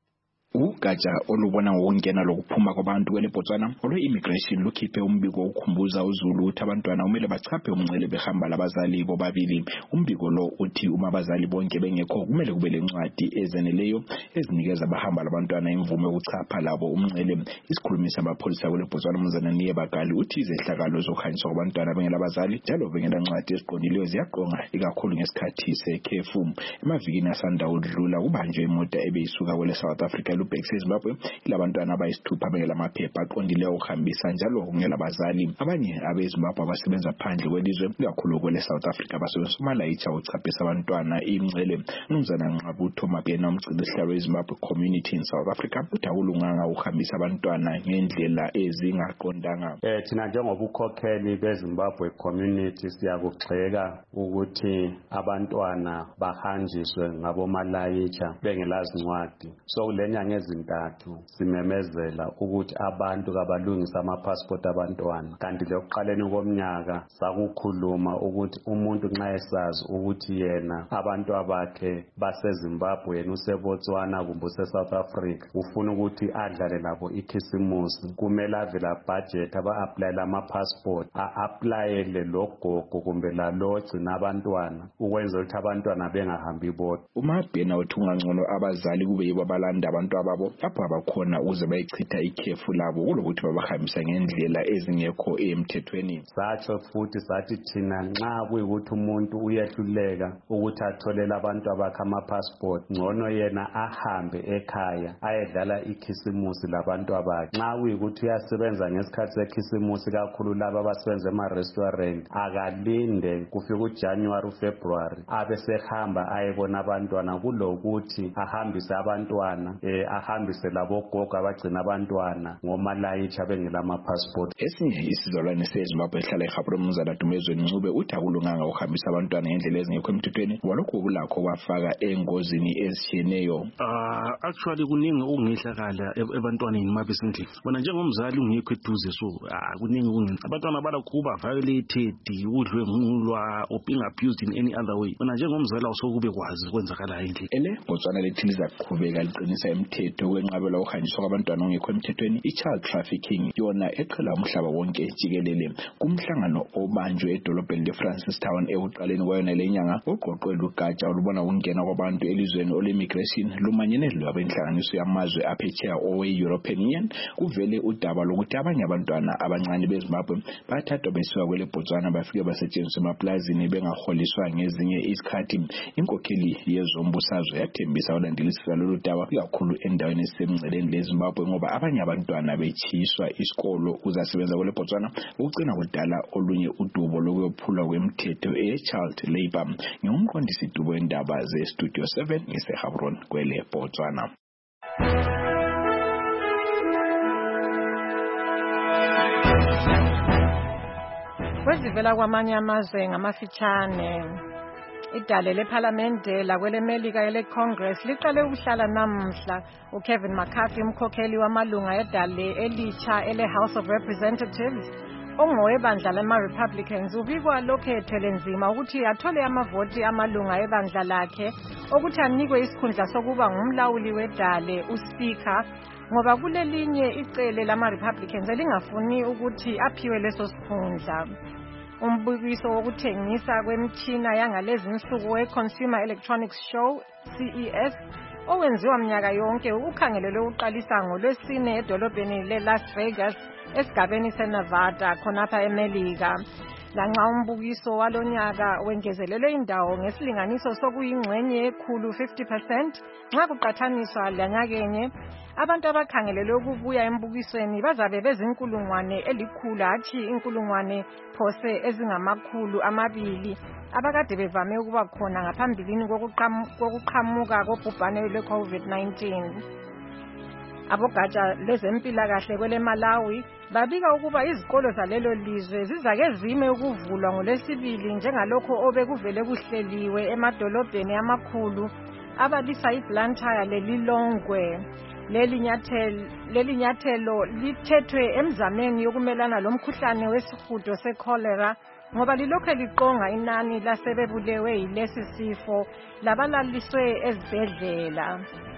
Ugatsha olubona ngokungena lokuphuma kwabantu kweleBotswana olwe-immigration lukhiphe umbiko wokukhumbuza uZulu ukuthi abantwana kumele bachaphe umngcele behamba labazali bobabili. Umbiko lo uthi uma abazali bonke bengekho kumele kube lencwadi ezeneleyo ezinikeza abahamba labantwana imvume yokuchapha labo umngcele. Isikhulumi samapholisa kweleBotswana uMnumzana Niyebakali uthi izehlakalo zokuhanjiswa kwabantwana bengelabazali njalo bengelancwadi eziqondileyo ziyaqonga ikakhulu ngesikhathi sekhefu. Emavikini asanda udlula kubanjwe imota ebeyisuka kwele South Africa Bhekise eZimbabwe labantwana abayisithupha bengelamaphepha aqondileyo okuhambisa njalo kungelabazali. Abanye abeZimbabwe abasebenza phandle kwelizwe ikakhulu kwele South Africa basebenzisa umalayitsha ukuchaphisa abantwana imingcele. Umnumzana Nqabutho Mabhena umgcini sihlalo weZimbabwe Community in South Africa uthi akulunganga ukuhambisa abantwana ngendlela ezingaqondanga. Eh thina njengobukhokheli beZimbabwe Community siyakugxeka ukuthi abantwana bahanjiswe ngabomalayitsha bengelazincwadi. So lenyanga ezintathu simemezela ukuthi abantu kabalungisa amapassport abantwana, kanti lokuqaleni komnyaka sakukhuluma ukuthi umuntu nxa esazi ukuthi yena abantu abakhe baseZimbabwe yena useBotswana kumbe useSouth Africa ufuna ukuthi adlale labo ikhisimusi, kumele avela budget aba-apply amapassport a-applyele logogo kumbe lalo gcina abantwana ukwenza ukuthi abantwana bengahambi bodwa. Umabhena uthi ungangcono abazali kube yibo abalanda abantu ababo lapho abakhona ukuze bayichitha ikhefu labo kulokuthi babahambisa ngendlela ezingekho emthethweni. Satsho futhi sathi thina nxa kuyikuthi umuntu uyehluleka ukuthi atholele abantu abakhe amapassport, ngcono yena ahambe ekhaya ayedlala ikhisimusi labantu abakhe. Nxa kuyikuthi uyasebenza ngesikhathi sekhisimusi kakhulu laba abasebenza ema-restaurant, akalinde kufika uJanuary uFebruary abesehamba ayebona abantwana kulokuthi ahambise abantwana eh ahambise labo gogo abagcina abantwana ngomalayitsha bengela ama-passport. Esinye isizalwane seZimbabwe ehlala eGaborone uMnumzana Dumezweni Ncube uthi akulunganga ukuhambisa abantwana ngendlela ezingekho emthethweni walokho kulakho kwafaka engozini ezitshiyeneyo. Uh, actually kuningi okungehlakala ebantwaneni mabesendlini. Bona njengomzali ungekho eduze so ah kuningi okungenza abantwana balakuba violated, udlwengulwa or being abused in any other way. Bona njengomzali awusokube kwazi kwenzakala endlini. Ele Botswana lethi lizakuqhubeka liqinisa imithetho kwenqabela ukuhanjiswa kwabantwana ongekho emthethweni i-child trafficking yona eqhela umhlaba wonke jikelele. Kumhlangano obanjwe edolobheni leFrancistown ekuqaleni kwayona lenyanga uqoqwe lugatsha olubona ukungena kwabantu elizweni ole-immigration lumanyene lwabenhlanganiso yamazwe aphetsheya owe-European Union kuvele udaba lokuthi abanye abantwana abancane beZimbabwe bathathwa besiwa kwele Botswana bafike basetshenziswa emaplazini bengaholiswa ngezinye izikhathi. Inkokheli yezombusazwe yathembisa ulandelisisa lolu daba kakhulu endaweni ezisemngceleni leZimbabwe ngoba abanye abantwana bechiswa isikolo uzasebenza kwele Botswana ukugcina kudala olunye udubo lokuyophulwa kwemithetho e-child labor. Ngumqondisi dubo wendaba ze-Studio seven ngeseGaborone kwele Botswana. Kwezivela kwamanye amazwe ngamafitshane. Idale lephalamende lakwelemelika ele-Congress liqale ukuhlala namhla. uKevin McCarthy umkhokheli wamalunga edale elitsha ele-House of Representatives ongowebandla lama-Republicans ubikwa lokhu ethwele nzima ukuthi athole amavoti amalunga ebandla lakhe okuthi anikwe isikhundla sokuba ngumlawuli wedale uSpeaker ngoba kulelinye icele lama-Republicans elingafuni ukuthi aphiwe leso sikhundla. Umbukiso wokuthengisa kwemitshina yangalezi insuku we-Consumer Electronics Show C E S owenziwa mnyaka yonke ukukhangelelwe uqalisa ngolwesine edolobheni le-Las Vegas esigabeni seNevada khonapha eMelika. Lanxa umbukiso walonyaka wengezelelwe indawo ngesilinganiso sokuyingxenye ekhulu fifty percent nxa kuqathaniswa lanyakenye, abantu abakhangelelwe ukubuya embukisweni bazabe bezinkulungwane elikhulu hatshi inkulungwane phose ezingamakhulu amabili abakade bevame ukuba khona ngaphambilini kokuqhamuka kobhubhane lwe-COVID nineteen. Abogatsha lezempilakahle kwele Malawi babika ukuba izikolo zalelo lizwe zizake zime ukuvulwa ngolwesibili njengalokho obekuvele kuhleliwe emadolobheni amakhulu abalisa iBlantyre leLilongwe. Leli nyathelo leli nyathelo lithethwe emzameni yokumelana lomkhuhlane wesihudo secholera ngoba lilokho liqonga inani lasebebulewe yilesi sifo labalaliswe ezibhedlela.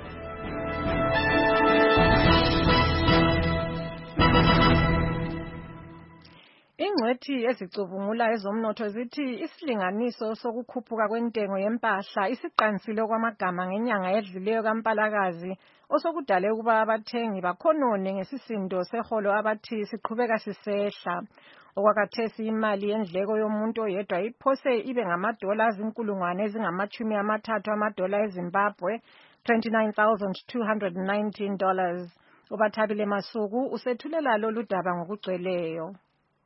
Ingcwethi ezicubungula ezomnotho zithi isilinganiso sokukhuphuka kwentengo yempahla isiqansile kwamagama ngenyanga edluleyo kaMpalakazi osokudale ukuba abathengi bakhonone ngesisindo seholo abathi siqhubeka sisehla. Okwakathesi imali yendleko yomuntu oyedwa iphose ibe ngamadola azinkulungwane ezingamachumi amathathu amadola eZimbabwe twenty-nine thousand two hundred nineteen dollars. Ubathabile Masuku usethulela lolu daba ngokugcweleyo.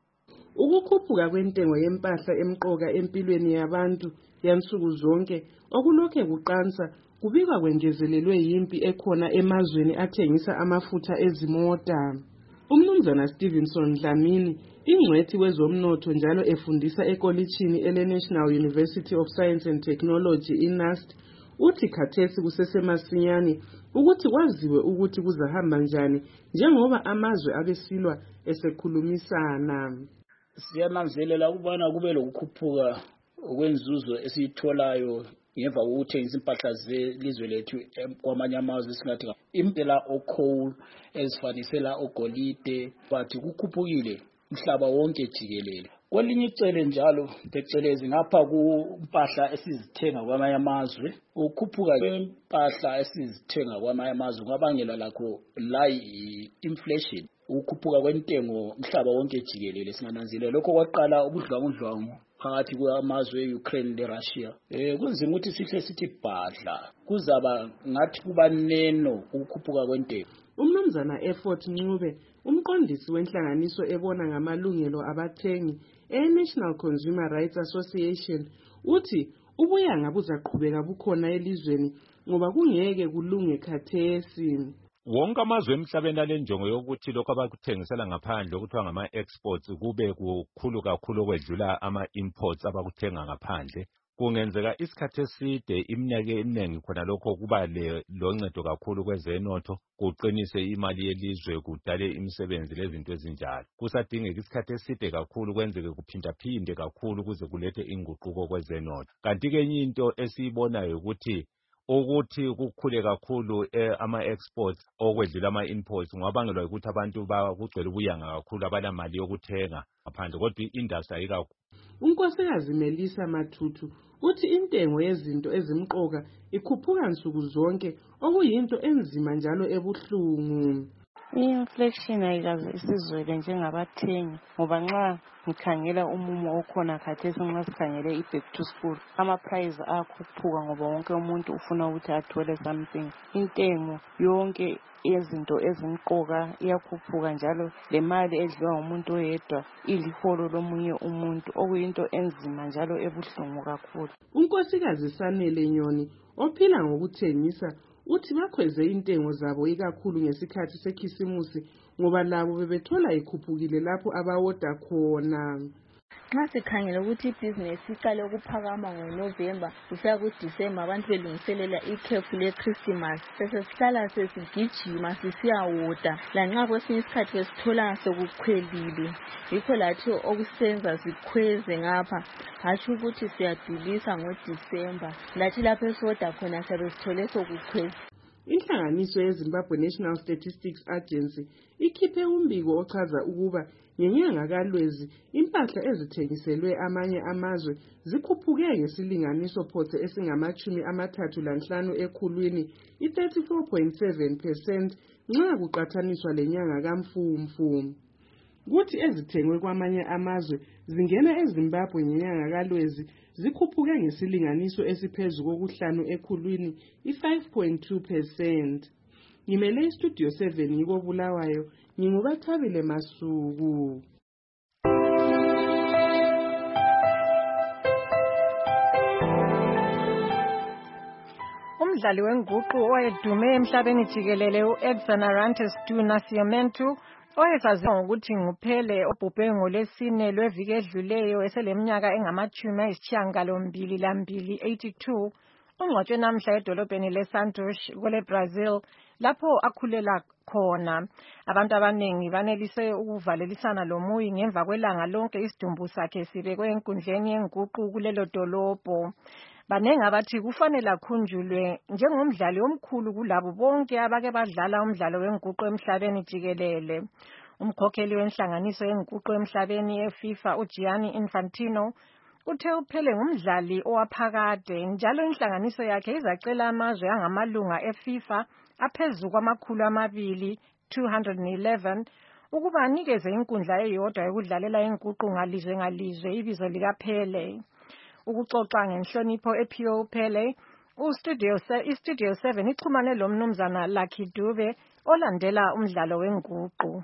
Ukukhuphuka kwentengo yempahla emqoka empilweni yabantu yansuku zonke okulokhe kuqansa kubika kwengezelelwe yimpi ekhona emazweni athengisa amafutha ezimota. Umnumzana Stevenson Dlamini, ingcwethi wezomnotho njalo efundisa ekolitshini ele-National University of Science and Technology I N U S T, uthi khathesi kusesemasinyane ukuthi kwaziwe ukuthi kuzahamba njani njengoba amazwe abesilwa esekhulumisana. Siyananzelela ukubana kube lokukhuphuka okwenzuzo esiyitholayo ngemva kokuthengisa impahla zelizwe lethu kwamanye amazwe esingathi impela o-coal ezifanisela ogolide bathi kukhuphukile umhlaba wonke jikelele. Kwelinye icele njalo phecelezi ngapha kumpahla esizithenga kwamanye amazwe ukukhuphuka kwempahla esizithenga kwamanye amazwe kwabangela lakho la inflation ukukhuphuka kwentengo umhlaba wonke jikelele. Singananzelela lokho kwaqala ubudlwangudlwangu phakathi kwamazwe e-Ukraine le-Russia. Eh kunzima ukuthi sihle sithi bhadla kuzaba ngathi kuba neno ukukhuphuka kwentengo. Umnumzana Effort Ncube, umqondisi wenhlanganiso ebona ngamalungelo abathengi e-National Consumer Rights Association, uthi ubuyanga buzaqhubeka bukhona elizweni ngoba kungeke kulunge khathesi. Wonke amazwe emhlabeni alenjongo yokuthi lokho abakuthengisela ngaphandle okuthiwa ngama-exports kube kukhulu kakhulu okwedlula ama-imports abakuthenga ngaphandle. Kungenzeka isikhathi eside iminyaka eminingi khona lokho kuba loncedo kakhulu kwezenotho, kuqinise imali yelizwe, kudale imisebenzi lezinto ezinjalo. Kusadingeka isikhathi eside kakhulu kwenzeke kuphindaphinde kakhulu kuze kulethe inguquko kwezenotho. Kanti ke enye into esiyibonayo ukuthi ukuthi kukhule kakhulu ama-exports okwedlula ama-imports ngabangelwa ukuthi abantu bakugcwele ubuyanga kakhulu abalamali yokuthenga ngaphandle kodwa i-industry ayikakhulu. Unkosikazi Melissa Mathutu uthi intengo yezinto ezimqoka ikhuphuka nsuku zonke okuyinto enzima njalo ebuhlungu. I-inflation ayikaze isizwele njengabathengi ngoba nxa ngikhangela umumo okhona khathesi nxa sikhangele i-back to school ama-price ayakhuphuka ngoba wonke umuntu ufuna ukuthi athole something. Intengo yonke yezinto ezimqoka iyakhuphuka njalo le mali edliwa ngumuntu oyedwa iliholo lomunye umuntu okuyinto enzima njalo ebuhlungu kakhulu. Unkosikazi Sanele Nyoni ophila ngokuthengisa uthi bakhweze intengo zabo ikakhulu ngesikhathi sekhisimusi ngoba labo bebethola ikhuphukile lapho abawoda khona. nxa sikhangele ukuthi ibhizinesi iqale ukuphakama ngoNovember kusiya kuDisemba abantu belungiselela ikhefu leChristmas sesesihlala sesigijima sisiyawoda lanxa kwesinye isikhathi besithola sekukhwelile yikho lathi okusenza sikhweze ngapha hatshi ukuthi siyadulisa ngoDisemba lathi lapho esiwoda khona siyabe sithole sokukhweze. Inhlanganiso yeZimbabwe National Statistics Agency ikhiphe umbiko ochaza ukuba ngenyanga kaLwezi impahla ezithengiselwe amanye amazwe zikhuphuke ngesilinganiso phose esingamachumi amathathu lanhlanu ekhulwini i-thirty-four point seven percent nxa kuqathaniswa lenyanga kaMfumfu. Kuthi ezithengwe kwamanye amazwe zingena eZimbabwe ngenyanga kaLwezi zikhuphuke ngesilinganiso esiphezulu kokuhlanu ekhulwini i-five point two percent. Ngimele istudio seven yiko Bulawayo ngingubathabile Masuku. Umdlali wenguqu owayedume emhlabeni jikelele u-Edson Arantes du Nascimento oyesaziwa ngokuthi nguPele obhubhe ngolesine lweviki edluleyo eseleminyaka engamachumi ayisishiyagalombili lambili eighty-two ungcwatshwe namhla edolobheni leSantos kwele Brazil lapho akhulela khona. Abantu abanengi banelise ukuvalelisana lomuyi ngemva kwelanga lonke isidumbu sakhe sibekwe enkundleni yenguqu kulelo dolobho. Banengi abathi kufanele akhunjulwe njengomdlali omkhulu kulabo bonke abake badlala umdlalo wenguqu emhlabeni jikelele. Umkhokheli wenhlanganiso yenguqu emhlabeni eFIFA uGianni Infantino uthe uPele ngumdlali owaphakade njalo inhlanganiso yakhe izacela amazwe angamalunga eFIFA aphezulu kwamakhulu amabili two hundred eleven ukuba anikeze inkundla eyodwa yokudlalela inguqu ngalizwe ngalizwe ibizo likaPele. Ukuxoxa ngenhlonipho ephiwe uPele ustudio istudio seven ixhumane lomnumzana Lucky Dube olandela umdlalo wenguqu.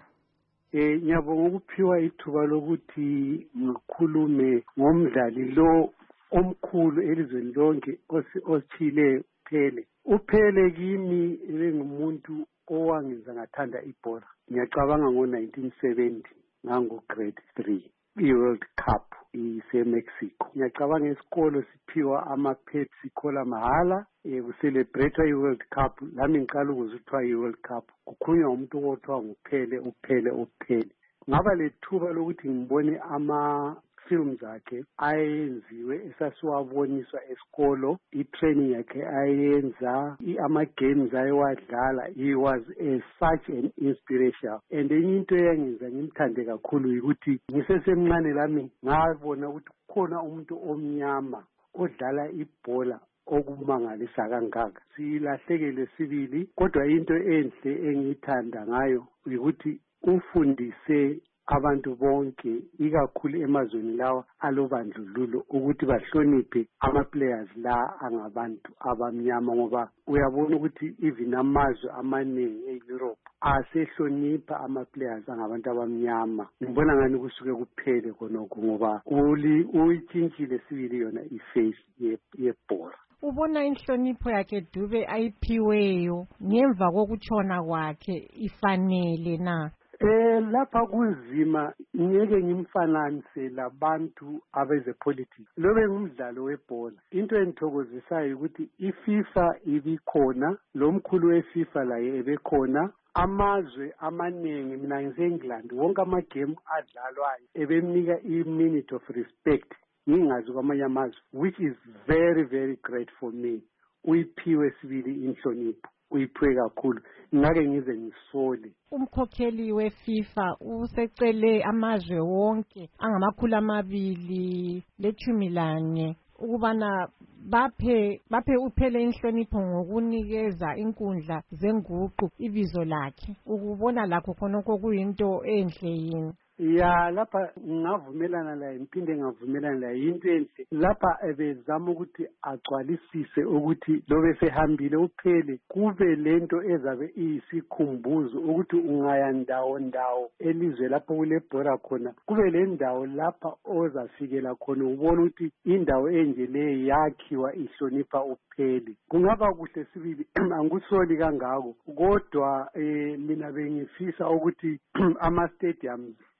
Eh ngiyabonga ukuphiwa ithuba lokuthi ngikhulume ngomdlali lo omkhulu elizweni lonke osithile Pele. uPele kimi bengumuntu owangenza ngathanda ibhola. Ngiyacabanga ngo nineteen seventy ngango grade three i-World Cup ise-Mexico. Ngiyacabanga isikolo siphiwa ama-Pepsi Cola mahala eh kucelebrate i-World Cup lami ngiqala ukuzithiwa i-World Cup kukhulunywa umuntu okuthiwa nguPele uPele uPele. Ngaba lethuba lokuthi ngibone ama films akhe ayenziwe esasiwaboniswa esikolo i-training yakhe ayenza ama-games ayewadlala. He was a, such an inspiration and enye into eyangenza ngimthande kakhulu ukuthi ngisesemncane lami ngabona ukuthi kukhona umuntu omnyama odlala ibhola okumangalisa kangaka. Silahlekele sibili kodwa into enhle engiyithanda ngayo ukuthi ufundise abantu bonke ikakhulu emazweni lawa alobandlululo ukuthi bahloniphe ama-players la angabantu abamnyama ngoba uyabona ukuthi even amazwe amaningi e-Europe asehlonipha ama-players angabantu abamnyama. Ngibona ngani kusuke kuPele khonokho ngoba uyitshintshile sibili yona iface yebhola. Ubona inhlonipho yakhe Dube ayiphiweyo ngemva kokutshona kwakhe ifanele na? Eh lapha kunzima ngeke ngimfananise labantu abeze politics. Lobe ngumdlalo webhola. Into engithokozisayo ukuthi iFIFA ibikhona, lo mkhulu weFIFA laye ebekhona. Amazwe amaningi mina ngiseNgland wonke ama game adlalwayo ebemnika i-minute of respect ngingazi kwamanye amazwe, which is very very great for me. Uyiphiwe sibili inhlonipho. Uyiphiwe kakhulu ngake ngize ngisole. Umkhokheli weFIFA usecele amazwe wonke angamakhulu amabili lechumi lanye ukubana baphe baphe uPele inhlonipho ngokunikeza inkundla zenguqu ibizo lakhe. Ukubona lakho khonokho kuyinto enhle yini? Ya lapha ngavumelana laye ngiphinde ngavumelana laye into enhle lapha ebezama ukuthi agcwalisise ukuthi lobe sehambile uPele kube lento ezabe iyisikhumbuzo ukuthi ungaya ndawo ndawo elizwe lapho kulebhola khona kube le ndawo lapha ozafikela khona ubona ukuthi indawo enje le yakhiwa ihlonipha uPele. Kungaba kuhle sibili angikusoli kangako kodwa eh mina bengifisa ukuthi ama stadiums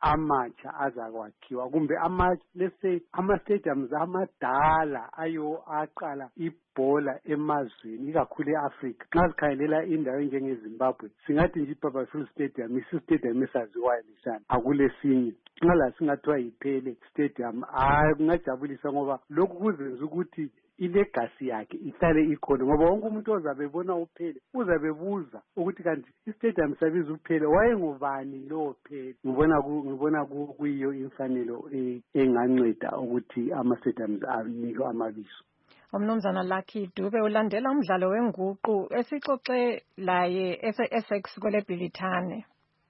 amatsha azakwakhiwa kumbe ama let's say ama-stadiums amadala ayo aqala ibhola emazweni ikakhulu e-Africa. Nxa sikhangelela indawo enjengeZimbabwe singathi nje iBarberville Stadium isi-stadium esaziwayo lesana akulesinye. Nxa la singathiwa yiPhele Stadium hayi kungajabulisa ngoba lokhu kuzenza ukuthi ilegacy yakhe ihlale ikhona ngoba wonke umuntu ozabe ebona uPhele uzabe buza ukuthi kanti istadium sabiza uPhele wayengubani lo Phele. Ngibona ngibona kuyiyo imfanelo enganceda ukuthi ama-stadiums anikwe amabizo. Umnumzana Lucky Dube ulandela umdlalo wenguqu esixoxe laye ese-Essex kwele Bhilithane.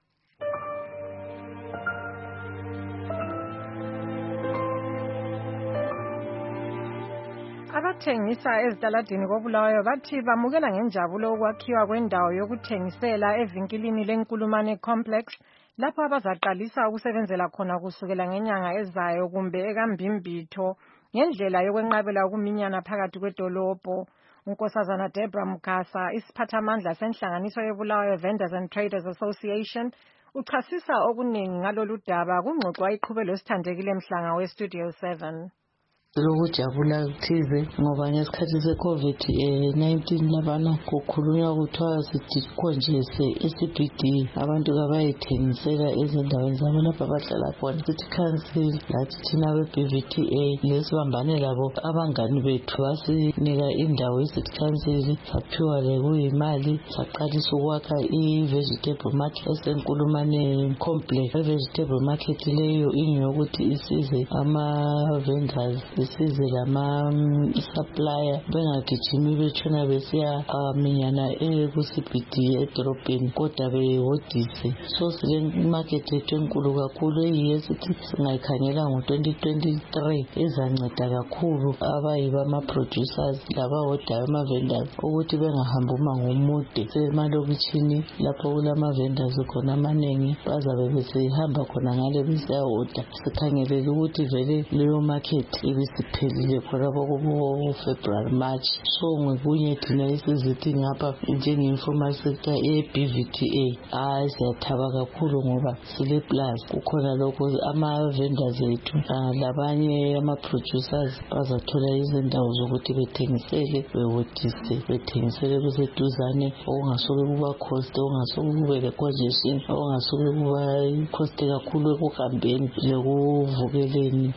Abathengisa ezitaladini koBulawayo bathi bamukela ngenjabulo ukwakhiwa kwendawo yokuthengisela evinkilini leNkulumane Complex lapho abazaqalisa ukusebenzela khona kusukela ngenyanga ezayo kumbe ekambimbitho ngendlela yokwenqabela ukuminyana phakathi kwedolobho. uNkosazana Deborah Mugasa, isiphathamandla senhlanganiso yeBulawayo Vendors and Traders Association, uchasisa okuningi ngalolu daba kungxoxwa iqhubelo esithandekile emhlanga we-Studio seven. Lokujabula kuthize ngoba ngesikhathi se-COVID nineteen labana kukhulunywa kuthiwa sidikhonjese i-C B D abantu kabayithengisela ezindaweni zabo lapho abahlala khona. City Council lathi thina be-B V T A lesibambane labo abangani bethu basinika indawo ye-City Council saphiwa lekuyimali saqalisa ukwakha i-vegetable market esenkulumane complex. I-vegetable market leyo ingeyokuthi isize ama-vendors isize lama supplier bengagijimi betshona besiya minyana eku-C B D edorobheni kodwa behodise. So sile market yethu enkulu kakhulu eyiyo esithi singayikhangela ngo-twenty twenty-three ezanceda kakhulu abayibo ama-producers labahodayo ama-vendors ukuthi bengahambi umango omude. Semalokitshini lapho kulama-vendors khona amanengi bazabe besihamba khona ngale besiyahoda. Sikhangelele ukuthi vele leyo market ibisiphelile khona kubo February March. So ngokunye thina isizithi ngapha njenge-informal sector e-B V T A hayi siyathaba kakhulu ngoba sile plus kukhona lokho ama-vendors ethu labanye ama-producers bazathola izindawo zokuthi bethengisele behodise bethengisele beseduzane okungasuke kuba cost okungasuke kube le-congestion okungasuke kuba cost kakhulu ekuhambeni lekuvukeleni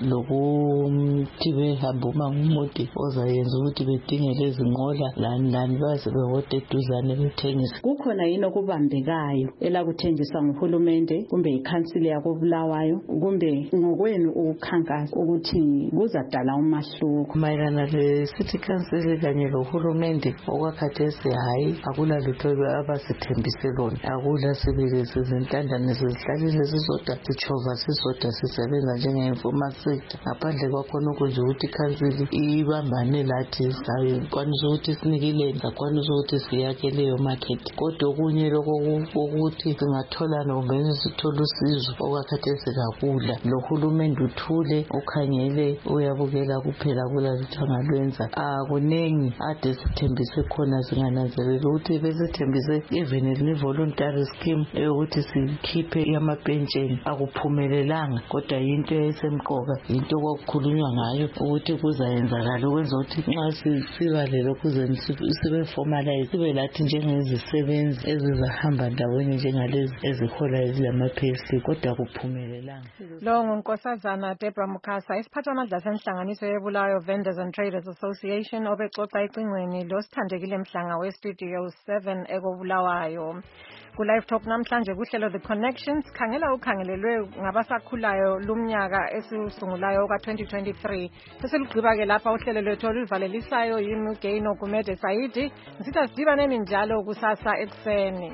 lokuthi behamba umango omude ozayenza ukuthi bedinge lezi nqola lani lani baze behode eduzane bethengisa. Kukhona yini okubambekayo elakuthenjiswa nguhulumende kumbe ikhansili yakoBulawayo kumbe ngokwenu ukukhankasa ukuthi kuzadala umahluko mayelana le-City Council kanye lohulumende okwakhathesi hayi akula lutho abasithembise lona. Akula sibili sizintandane sizihlalile sisodwa sichova sisodwa sisebenza njenge-informal sector. Ngaphandle kwakhona ukwenza ukuthi ikhansili ibambane lathi sayikwanisa ukuthi sinikile sakwanisa ukuthi siyakhe leyo market. Kodwa okunye lokho ukuthi singathola nokumbeni sithola usizo okwakhathesi kakula. Lo hulumende uthule ukhangele uyabukela kuphela kula lutho angalwenza. Akunengi ade sithembise khona singananzelela ukuthi besithembise even ne-voluntary scheme eyokuthi sikhiphe amapentsheni akuphumelelanga kodwa yinto esemqoka yinto okukhulunywa ngayo ukuthi kuzayenzakala ukwenza ukuthi nxa siba lelo kuze sibe formalize sibe lathi njengezisebenzi ezizahamba ndaweni njengalezi ezihola ezilama-payslip kodwa kuphumelelanga. Lo nguNkosazana Deborah Mugasa, isiphathamandla senhlanganiso yeBulawayo Vendors and Traders Association obexoxa ecingweni lo sithandekile mhlanga we-Studio seven ekoBulawayo. Ku-Live Talk namhlanje kuhlelo The Connections khangela ukhangelelwe ngabasakhulayo lumnyaka esiusungulayo ka-twenty twenty-three. Seselugqiba-ke lapha uhlelo lwethu oluvalelisayo yimi uGaino Gumede Saidi. Ngisitha sidibaneni njalo kusasa ekuseni.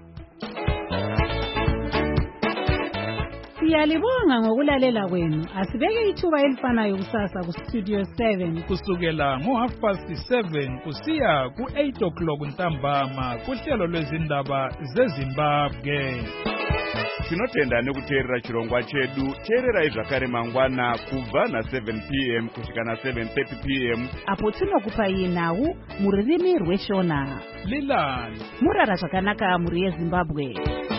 Siyalibonga ngokulalela kwenu. Asibeke ithuba elifanayo kusasa ku-Studio seven kusukela ngo-half past seven kusiya ku-eight o'clock ntambama kuhlelo lwezindaba zeZimbabwe. Tinotenda nekuteerera chirongwa chedu. Teererai zvakare mangwana kubva na seven p m kusvika na seven thirty p m apo tinokupai nhau mururimi rweshona. Lilani Murara zvakanaka muri yeZimbabwe.